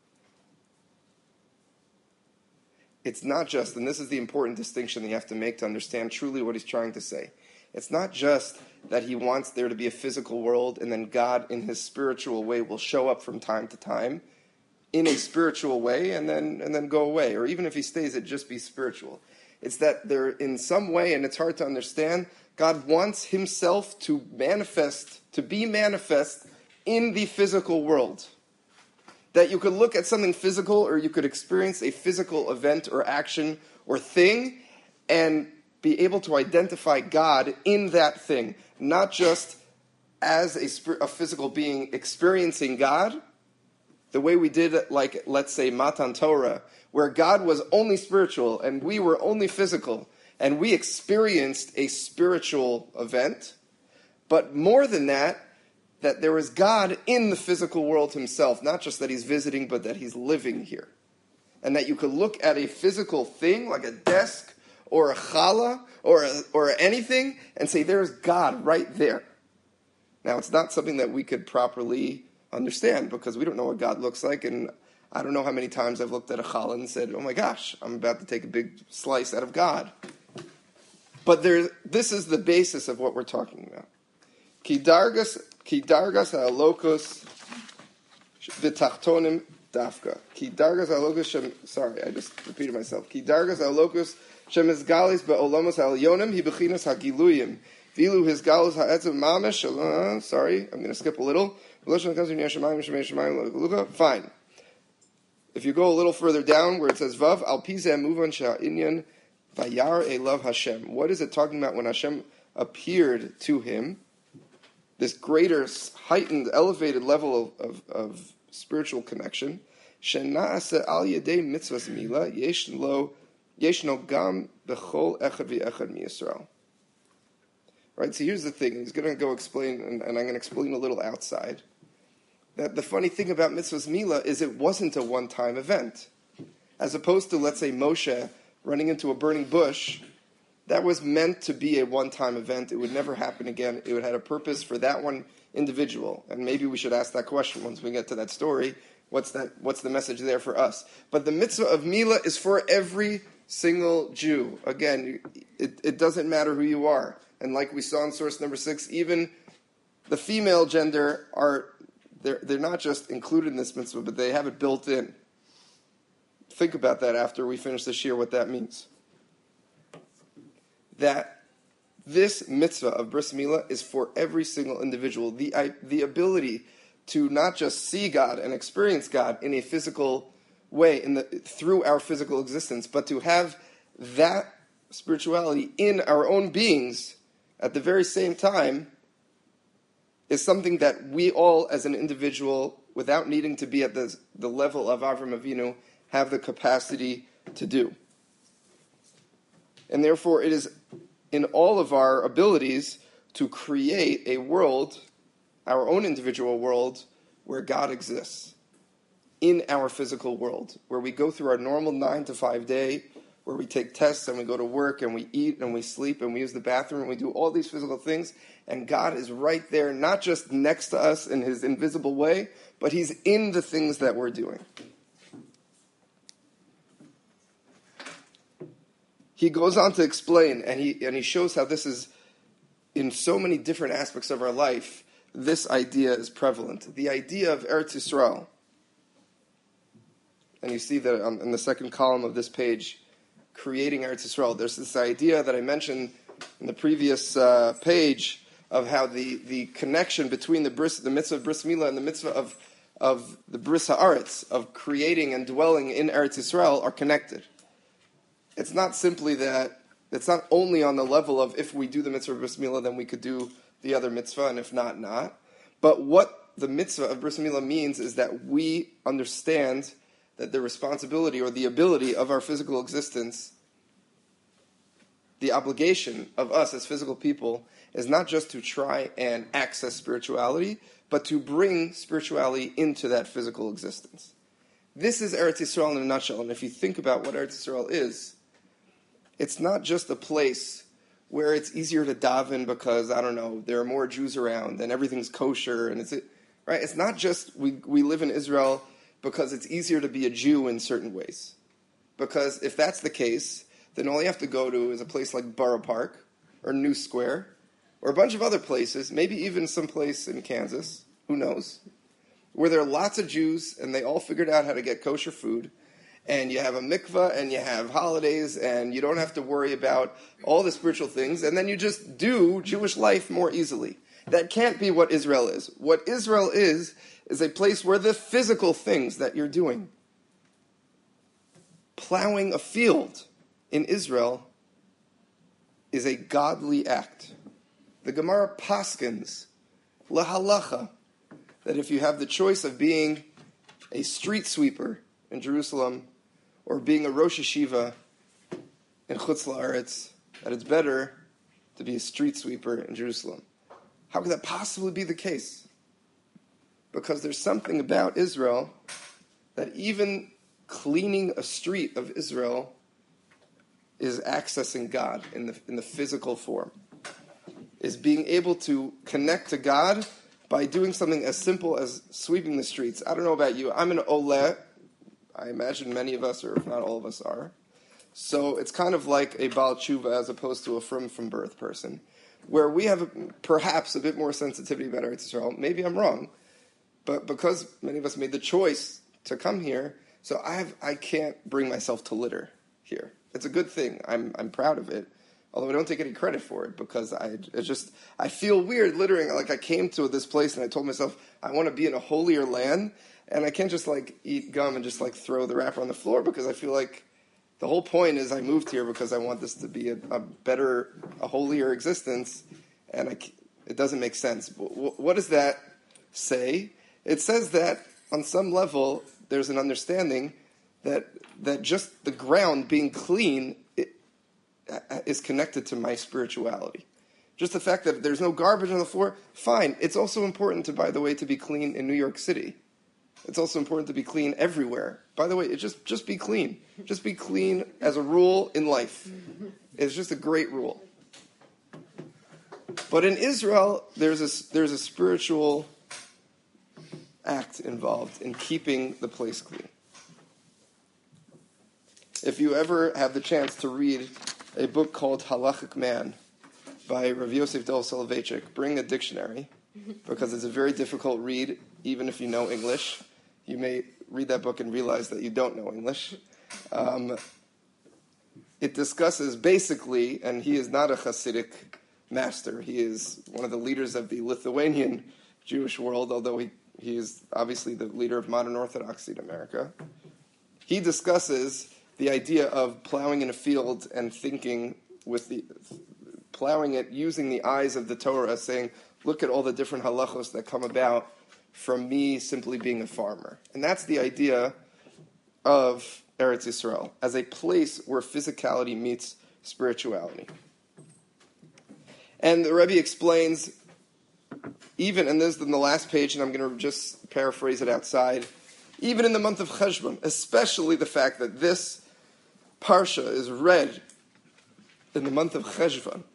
It's not just, and this is the important distinction that you have to make to understand truly what he's trying to say. It's not just that he wants there to be a physical world and then God in his spiritual way will show up from time to time in a spiritual way and then and then go away. Or even if he stays, it just be spiritual. It's that there in some way, and it's hard to understand, God wants himself to manifest, to be manifest in the physical world. That you could look at something physical or you could experience a physical event or action or thing and be able to identify God in that thing. Not just as a, spir- a physical being experiencing God, the way we did, like, let's say, Matan Torah, where God was only spiritual and we were only physical, and we experienced a spiritual event. But more than that, that there is God in the physical world himself, not just that he's visiting, but that he's living here. And that you could look at a physical thing, like a desk, or a challah, or a, or anything, and say, there's God right there. Now, it's not something that we could properly understand, because we don't know what God looks like, and I don't know how many times I've looked at a challah and said, oh my gosh, I'm about to take a big slice out of God. But there, this is the basis of what we're talking about. Ki dargas, ki dargas ha'alokos v'tachtonim dafka. Ki dargas ha'alokos shem, sorry, I just repeated myself. Ki dargas ha'alokos shem izgalis be'olamos ha'alyonim hi bechinas ha'giluyim. Vilu his galus ha'etzim mamish, uh, sorry, I'm going to skip a little. Fine. If you go a little further down where it says Vav, al pizeh muvan sha'inyan vayar elav Hashem. What is it talking about when Hashem appeared to him? This greater, heightened, elevated level of, of, of spiritual connection. Shena'aseh al yedei mitzvahs mila yeshno yeshno gam bechol echad v'echad miYisrael. Right. So here's the thing. He's going to go explain, and, and I'm going to explain a little outside. That the funny thing about mitzvahs mila is it wasn't a one-time event. As opposed to, let's say, Moshe running into a burning bush, that was meant to be a one-time event. It would never happen again. It would have a purpose for that one individual. And maybe we should ask that question once we get to that story. What's that? What's the message there for us? But the mitzvah of mila is for every single Jew. Again, it, it doesn't matter who you are. And like we saw in source number six, even the female gender are... They're, they're not just included in this mitzvah, but they have it built in. Think about that after we finish this year, what that means. That this mitzvah of bris milah is for every single individual. The, I, the ability to not just see God and experience God in a physical way in the, through our physical existence, but to have that spirituality in our own beings at the very same time is something that we all, as an individual, without needing to be at the, the level of Avram Avinu, have the capacity to do. And therefore, it is in all of our abilities to create a world, our own individual world, where God exists in our physical world, where we go through our normal nine to five day, where we take tests and we go to work and we eat and we sleep and we use the bathroom and we do all these physical things, and God is right there, not just next to us in his invisible way, but he's in the things that we're doing. He goes on to explain, and he and he shows how this is, in so many different aspects of our life, this idea is prevalent. The idea of Eretz Yisrael, and you see that on, in the second column of this page, creating Eretz Yisrael. There's this idea that I mentioned in the previous uh, page of how the, the connection between the bris, the mitzvah of Bris Milah and the mitzvah of, of the Bris Haaretz, of creating and dwelling in Eretz Yisrael, are connected. It's not simply that, it's not only on the level of if we do the mitzvah of Bris Milah, then we could do the other mitzvah, and if not, not. But what the mitzvah of Bris Milah means is that we understand that the responsibility or the ability of our physical existence, the obligation of us as physical people, is not just to try and access spirituality, but to bring spirituality into that physical existence. This is Eretz Yisrael in a nutshell, and if you think about what Eretz Yisrael is, it's not just a place where it's easier to daven because, I don't know, there are more Jews around and everything's kosher, and it's, right? It's not just we, we live in Israel because it's easier to be a Jew in certain ways. Because if that's the case, then all you have to go to is a place like Borough Park or New Square or a bunch of other places, maybe even some place in Kansas, who knows, where there are lots of Jews and they all figured out how to get kosher food, and you have a mikvah and you have holidays and you don't have to worry about all the spiritual things, and then you just do Jewish life more easily. That can't be what Israel is. What Israel is, is a place where the physical things that you're doing, plowing a field in Israel, is a godly act. The Gemara paskins, lahalacha, that if you have the choice of being a street sweeper in Jerusalem or being a Rosh Yeshiva in Chutz La'aretz, that it's better to be a street sweeper in Jerusalem. How could that possibly be the case? Because there's something about Israel that even cleaning a street of Israel is accessing God in the in the physical form. Is being able to connect to God by doing something as simple as sweeping the streets. I don't know about you. I'm an Oleh. I imagine many of us, or if not all of us, are. So it's kind of like a Baal Tshuva as opposed to a from from birth person, where we have a, perhaps a bit more sensitivity about Eretz Yisrael. Maybe I'm wrong, but because many of us made the choice to come here, so I have I can't bring myself to litter here. It's a good thing. I'm I'm proud of it. Although I don't take any credit for it, because I it's just I feel weird littering. Like I came to this place and I told myself I want to be in a holier land, and I can't just like eat gum and just like throw the wrapper on the floor, because I feel like the whole point is I moved here because I want this to be a, a better, a holier existence, and I, it doesn't make sense. What does that say? It says that on some level there's an understanding that that just the ground being clean is connected to my spirituality. Just the fact that there's no garbage on the floor, fine. It's also important to, by the way, to be clean in New York City. It's also important to be clean everywhere. By the way, it just, just be clean. Just be clean as a rule in life. It's just a great rule. But in Israel, there's a, there's a spiritual act involved in keeping the place clean. If you ever have the chance to read a book called Halachic Man by Rav Yosef Dol Soloveitchik, bring a dictionary, because it's a very difficult read, even if you know English. You may read that book and realize that you don't know English. Um, it discusses basically, and he is not a Hasidic master, he is one of the leaders of the Lithuanian Jewish world, although he, he is obviously the leader of modern Orthodoxy in America. He discusses the idea of plowing in a field and thinking with the plowing it using the eyes of the Torah, saying, look at all the different halachos that come about from me simply being a farmer. And that's the idea of Eretz Yisrael, as a place where physicality meets spirituality. And the Rebbe explains, even, and this is in the last page, and I'm going to just paraphrase it outside. Even in the month of Cheshvan, especially the fact that this Parsha is read in the month of Cheshvan.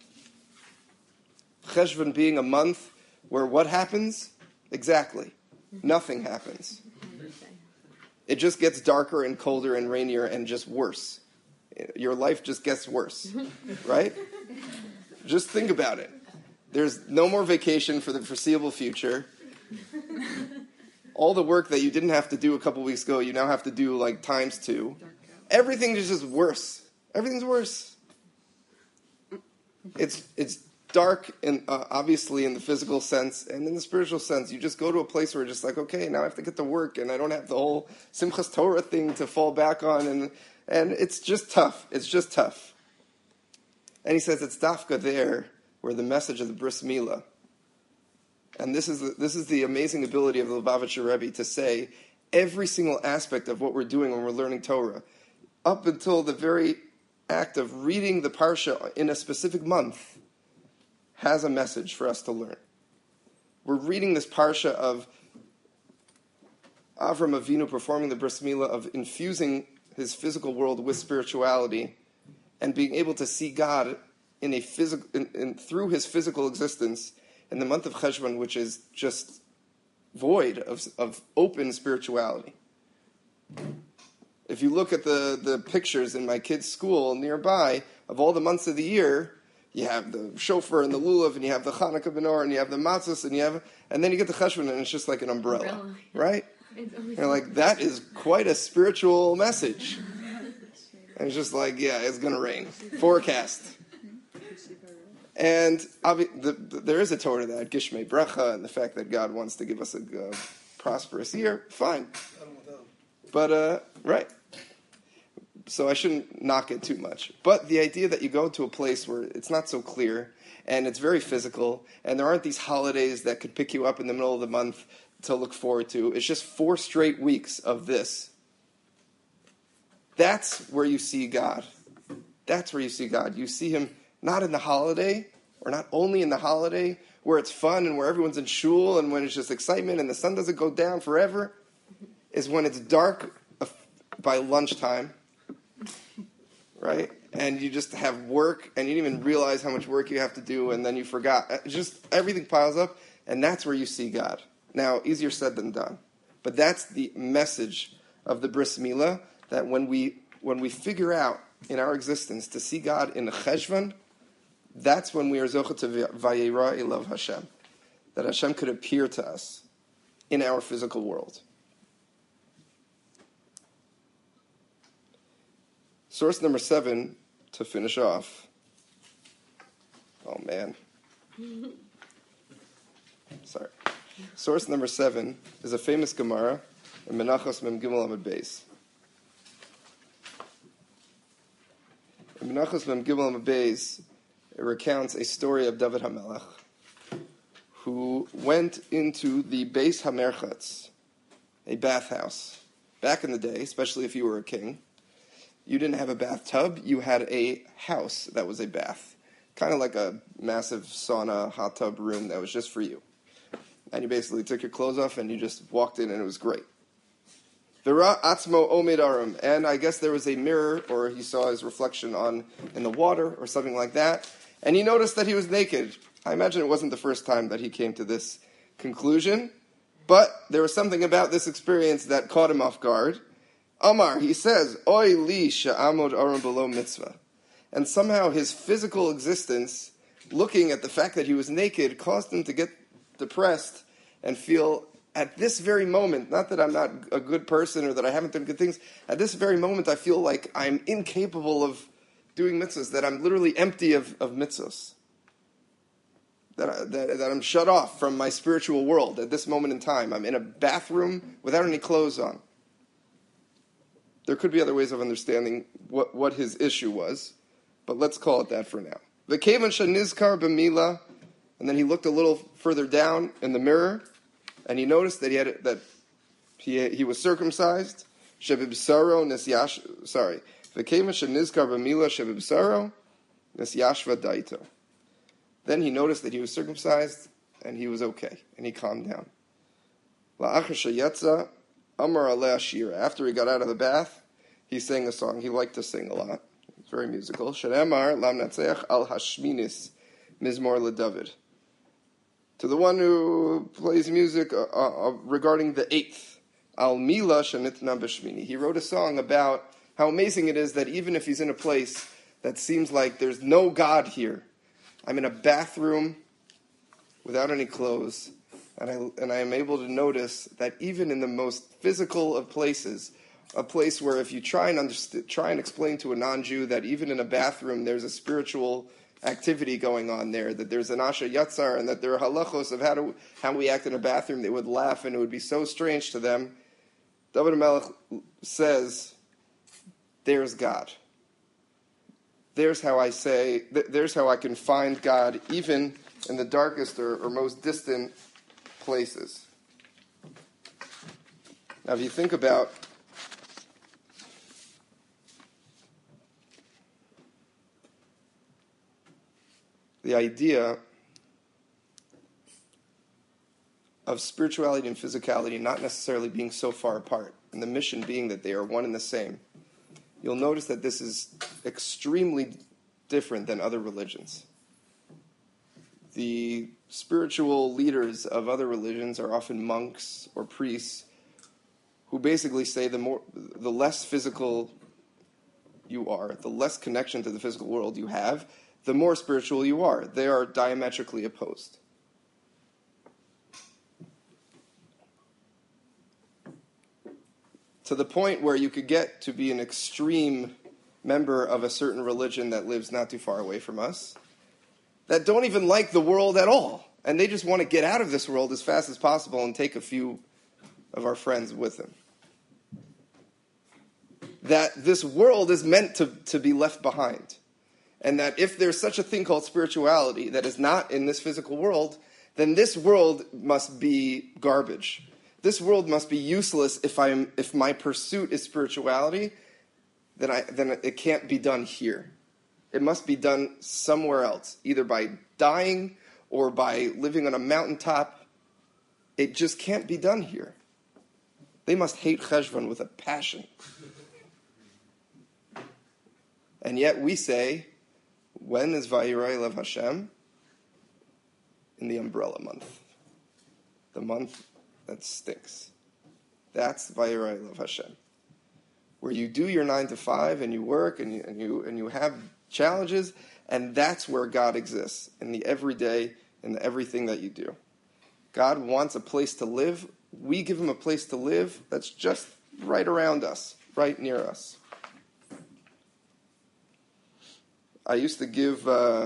Cheshvan being a month where what happens? Exactly. Nothing happens. It just gets darker and colder and rainier and just worse. Your life just gets worse. Right? Just think about it. There's no more vacation for the foreseeable future. All the work that you didn't have to do a couple weeks ago, you now have to do like times two. Everything is just worse. Everything's worse. It's it's dark, and uh, obviously in the physical sense and in the spiritual sense. You just go to a place where you're just like, okay, now I have to get to work, and I don't have the whole Simchas Torah thing to fall back on, and and it's just tough. It's just tough. And he says it's dafka there where the message of the Bris Milah. And this is the, this is the amazing ability of the Lubavitcher Rebbe to say every single aspect of what we're doing when we're learning Torah, up until the very act of reading the Parsha in a specific month, has a message for us to learn. We're reading this Parsha of Avram Avinu performing the Bris Milah, of infusing his physical world with spirituality and being able to see God in a physical, in, in, through his physical existence in the month of Cheshvan, which is just void of, of open spirituality. If you look at the, the pictures in my kids' school nearby of all the months of the year, you have the shofar and the lulav, and you have the Chanukah menorah, and you have the matzos, and you have, and then you get the Cheshvan, and it's just like an umbrella, umbrella. Right? You're like, that is quite a spiritual message. And it's just like, yeah, it's going to rain. Forecast. And obvi- the, the, there is a Torah to that, Gishmei Bracha, and the fact that God wants to give us a uh, prosperous year, fine. But, uh, right. So I shouldn't knock it too much. But the idea that you go to a place where it's not so clear, and it's very physical, and there aren't these holidays that could pick you up in the middle of the month to look forward to. It's just four straight weeks of this. That's where you see God. That's where you see God. You see him not in the holiday, or not only in the holiday, where it's fun and where everyone's in shul and when it's just excitement and the sun doesn't go down forever, is when it's dark by lunchtime, right? And you just have work and you didn't even realize how much work you have to do, and then you forgot. Just everything piles up, and that's where you see God. Now, easier said than done. But that's the message of the Bris Milah, that when we when we figure out in our existence to see God in the Cheshvan, that's when we are zocha to vayera elav Hashem, that Hashem could appear to us in our physical world. Source number seven, to finish off. Oh, man. Sorry. Source number seven is a famous Gemara in Menachos Mem Gimel Amud Beis. In Menachos Mem Gimel Amud Beis, it recounts a story of David HaMelech, who went into the Beis HaMerchatz, a bathhouse. Back in the day, especially if you were a king, you didn't have a bathtub, you had a house that was a bath. Kind of like a massive sauna, hot tub room that was just for you. And you basically took your clothes off and you just walked in and it was great. V'ra atzmo omed arum, and I guess there was a mirror, or he saw his reflection on in the water, or something like that, and he noticed that he was naked. I imagine it wasn't the first time that he came to this conclusion, but there was something about this experience that caught him off guard. Amar, he says, Oy li she'amod arum below mitzvah. And somehow his physical existence, looking at the fact that he was naked, caused him to get depressed and feel, at this very moment, not that I'm not a good person or that I haven't done good things, at this very moment I feel like I'm incapable of doing mitzvahs, that I'm literally empty of, of mitzvahs. That, I, that, that I'm shut off from my spiritual world at this moment in time. I'm in a bathroom without any clothes on. There could be other ways of understanding what, what his issue was, but let's call it that for now. V'kevan shenizkar b'milah, and then he looked a little further down in the mirror, and he noticed that he had that he he was circumcised. Shebibsaro nesyash. Sorry, v'kevan shenizkar b'milah shebibsaro nesyashva daito. Then he noticed that he was circumcised, and he was okay, and he calmed down. La'achar sheyatza amar aleh shir. After he got out of the bath, he sang a song. He liked to sing a lot. It's very musical. Shenemar lam natzeach al hashminis mizmor leDavid. To the one who plays music uh, uh, regarding the eighth, al mila shenitna b'shmini. He wrote a song about how amazing it is that even if he's in a place that seems like there's no God here, I'm in a bathroom without any clothes, and I and I am able to notice that even in the most physical of places, a place where if you try and underst- try and explain to a non-Jew that even in a bathroom there's a spiritual activity going on there, that there's an Asha Yatzar, and that there are halachos of how to how we act in a bathroom, they would laugh, and it would be so strange to them. David Melech says, there's God. There's how I say, th- there's how I can find God even in the darkest or, or most distant places. Now, if you think about the idea of spirituality and physicality not necessarily being so far apart, and the mission being that they are one and the same, you'll notice that this is extremely different than other religions. The spiritual leaders of other religions are often monks or priests who basically say the more, the less physical you are, the less connection to the physical world you have, the more spiritual you are. They are diametrically opposed. To the point where you could get to be an extreme member of a certain religion that lives not too far away from us, that don't even like the world at all. And they just want to get out of this world as fast as possible and take a few of our friends with them. That this world is meant to, to be left behind. And that if there's such a thing called spirituality that is not in this physical world, then this world must be garbage. This world must be useless if I'm if my pursuit is spirituality, then I then it can't be done here. It must be done somewhere else, either by dying or by living on a mountaintop. It just can't be done here. They must hate Cheshvan with a passion. And yet we say, when is Vayirei Lev Hashem? In the umbrella month. The month that stinks. That's Vayirei Lev Hashem. Where you do your nine to five and you work and you, and you and you have challenges, and that's where God exists, in the everyday, in the everything that you do. God wants a place to live. We give him a place to live that's just right around us, right near us. I used to give uh,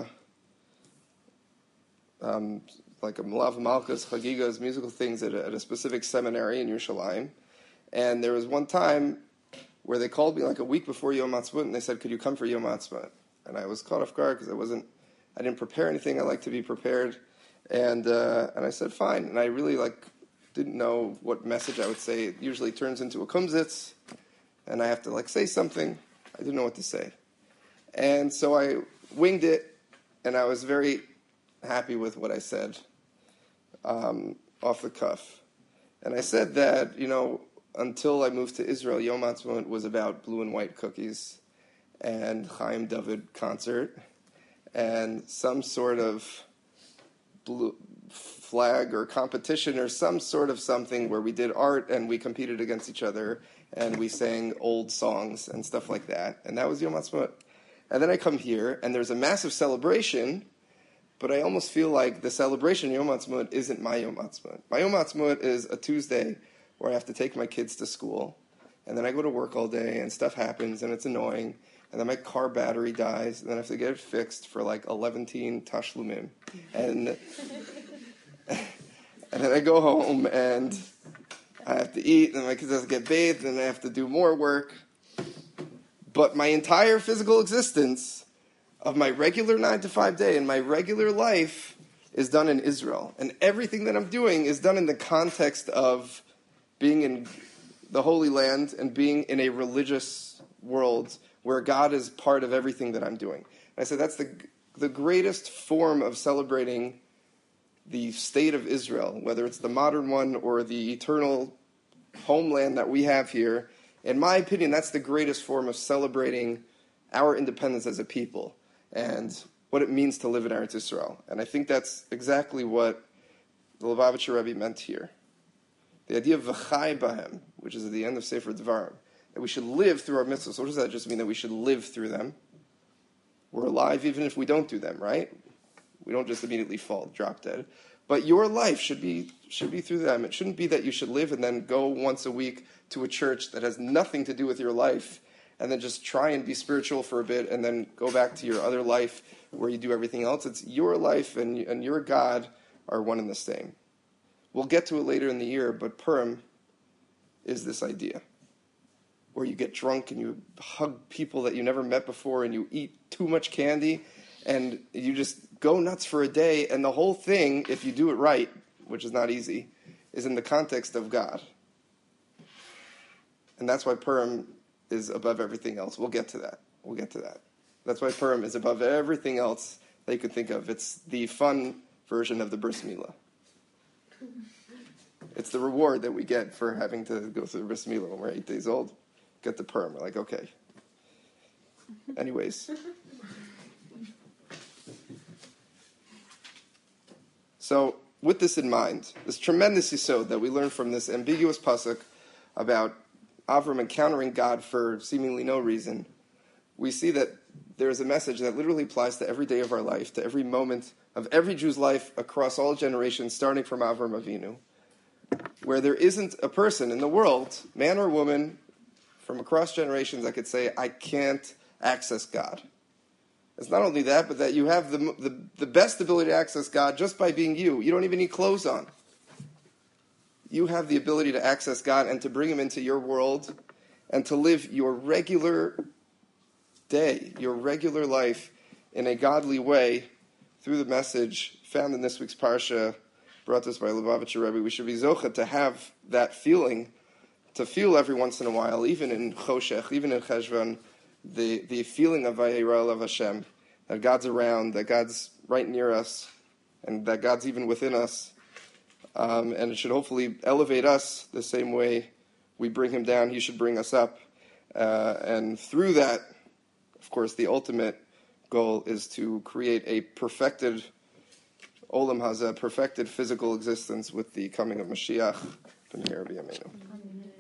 um, like a Malav Malkas, Chagigas, musical things at a, at a specific seminary in Yerushalayim. And there was one time where they called me like a week before Yom Ha'atzmaut, and they said, could you come for Yom Ha'atzmaut? And I was caught off guard because I wasn't, I didn't prepare anything. I like to be prepared. And uh, and I said, fine. And I really like didn't know what message I would say. It usually turns into a kumzitz, and I have to like say something. I didn't know what to say. And so I winged it, and I was very happy with what I said um, off the cuff. And I said that, you know, until I moved to Israel, Yom Ha'atzmaut was about blue and white cookies and Chaim David concert and some sort of blue flag or competition or some sort of something where we did art and we competed against each other and we sang old songs and stuff like that. And that was Yom Ha'atzmaut. And then I come here, and there's a massive celebration, but I almost feel like the celebration Yom Ha'atzmaut isn't my Yom Ha'atzmaut. My Yom Ha'atzmaut is a Tuesday where I have to take my kids to school, and then I go to work all day, and stuff happens, and it's annoying, and then my car battery dies, and then I have to get it fixed for like eleven tashlumim. And, and then I go home, and I have to eat, and my kids have to get bathed, and I have to do more work. But my entire physical existence of my regular nine to five day and my regular life is done in Israel. And everything that I'm doing is done in the context of being in the Holy Land and being in a religious world where God is part of everything that I'm doing. And I said that's the the greatest form of celebrating the state of Israel, whether it's the modern one or the eternal homeland that we have here, in my opinion, that's the greatest form of celebrating our independence as a people and what it means to live in Eretz Yisrael. And I think that's exactly what the Lubavitcher Rebbe meant here. The idea of v'chai bahem, which is at the end of Sefer Devarim, that we should live through our mitzvahs. So what does that just mean? That we should live through them? We're alive even if we don't do them, right? We don't just immediately fall, drop dead. But your life should be should be through them. It shouldn't be that you should live and then go once a week to a church that has nothing to do with your life and then just try and be spiritual for a bit and then go back to your other life where you do everything else. It's your life and, and your God are one and the same. We'll get to it later in the year, but Purim is this idea where you get drunk and you hug people that you never met before and you eat too much candy and you just go nuts for a day, and the whole thing, if you do it right, which is not easy, is in the context of God. And that's why Purim is above everything else. We'll get to that. We'll get to that. That's why Purim is above everything else that you could think of. It's the fun version of the Bris Milah. It's the reward that we get for having to go through the Bris Milah when we're eight days old. Get the Purim. We're like, okay. Anyways. So, with this in mind, this tremendous yisod that we learn from this ambiguous pasuk about Avram encountering God for seemingly no reason, we see that there is a message that literally applies to every day of our life, to every moment of every Jew's life across all generations, starting from Avram Avinu, where there isn't a person in the world, man or woman, from across generations that could say, I can't access God. It's not only that, but that you have the, the the best ability to access God just by being you. You don't even need clothes on. You have the ability to access God and to bring Him into your world and to live your regular day, your regular life in a godly way through the message found in this week's Parsha, brought to us by Lubavitcher Rebbe. We should be zocha to have that feeling, to feel every once in a while, even in Choshech, even in Cheshvan, the, the feeling of Vayera of Hashem, that God's around, that God's right near us, and that God's even within us. Um, and it should hopefully elevate us the same way we bring Him down, He should bring us up. Uh, and through that, of course, the ultimate goal is to create a perfected Olam Hazeh, perfected physical existence with the coming of Mashiach.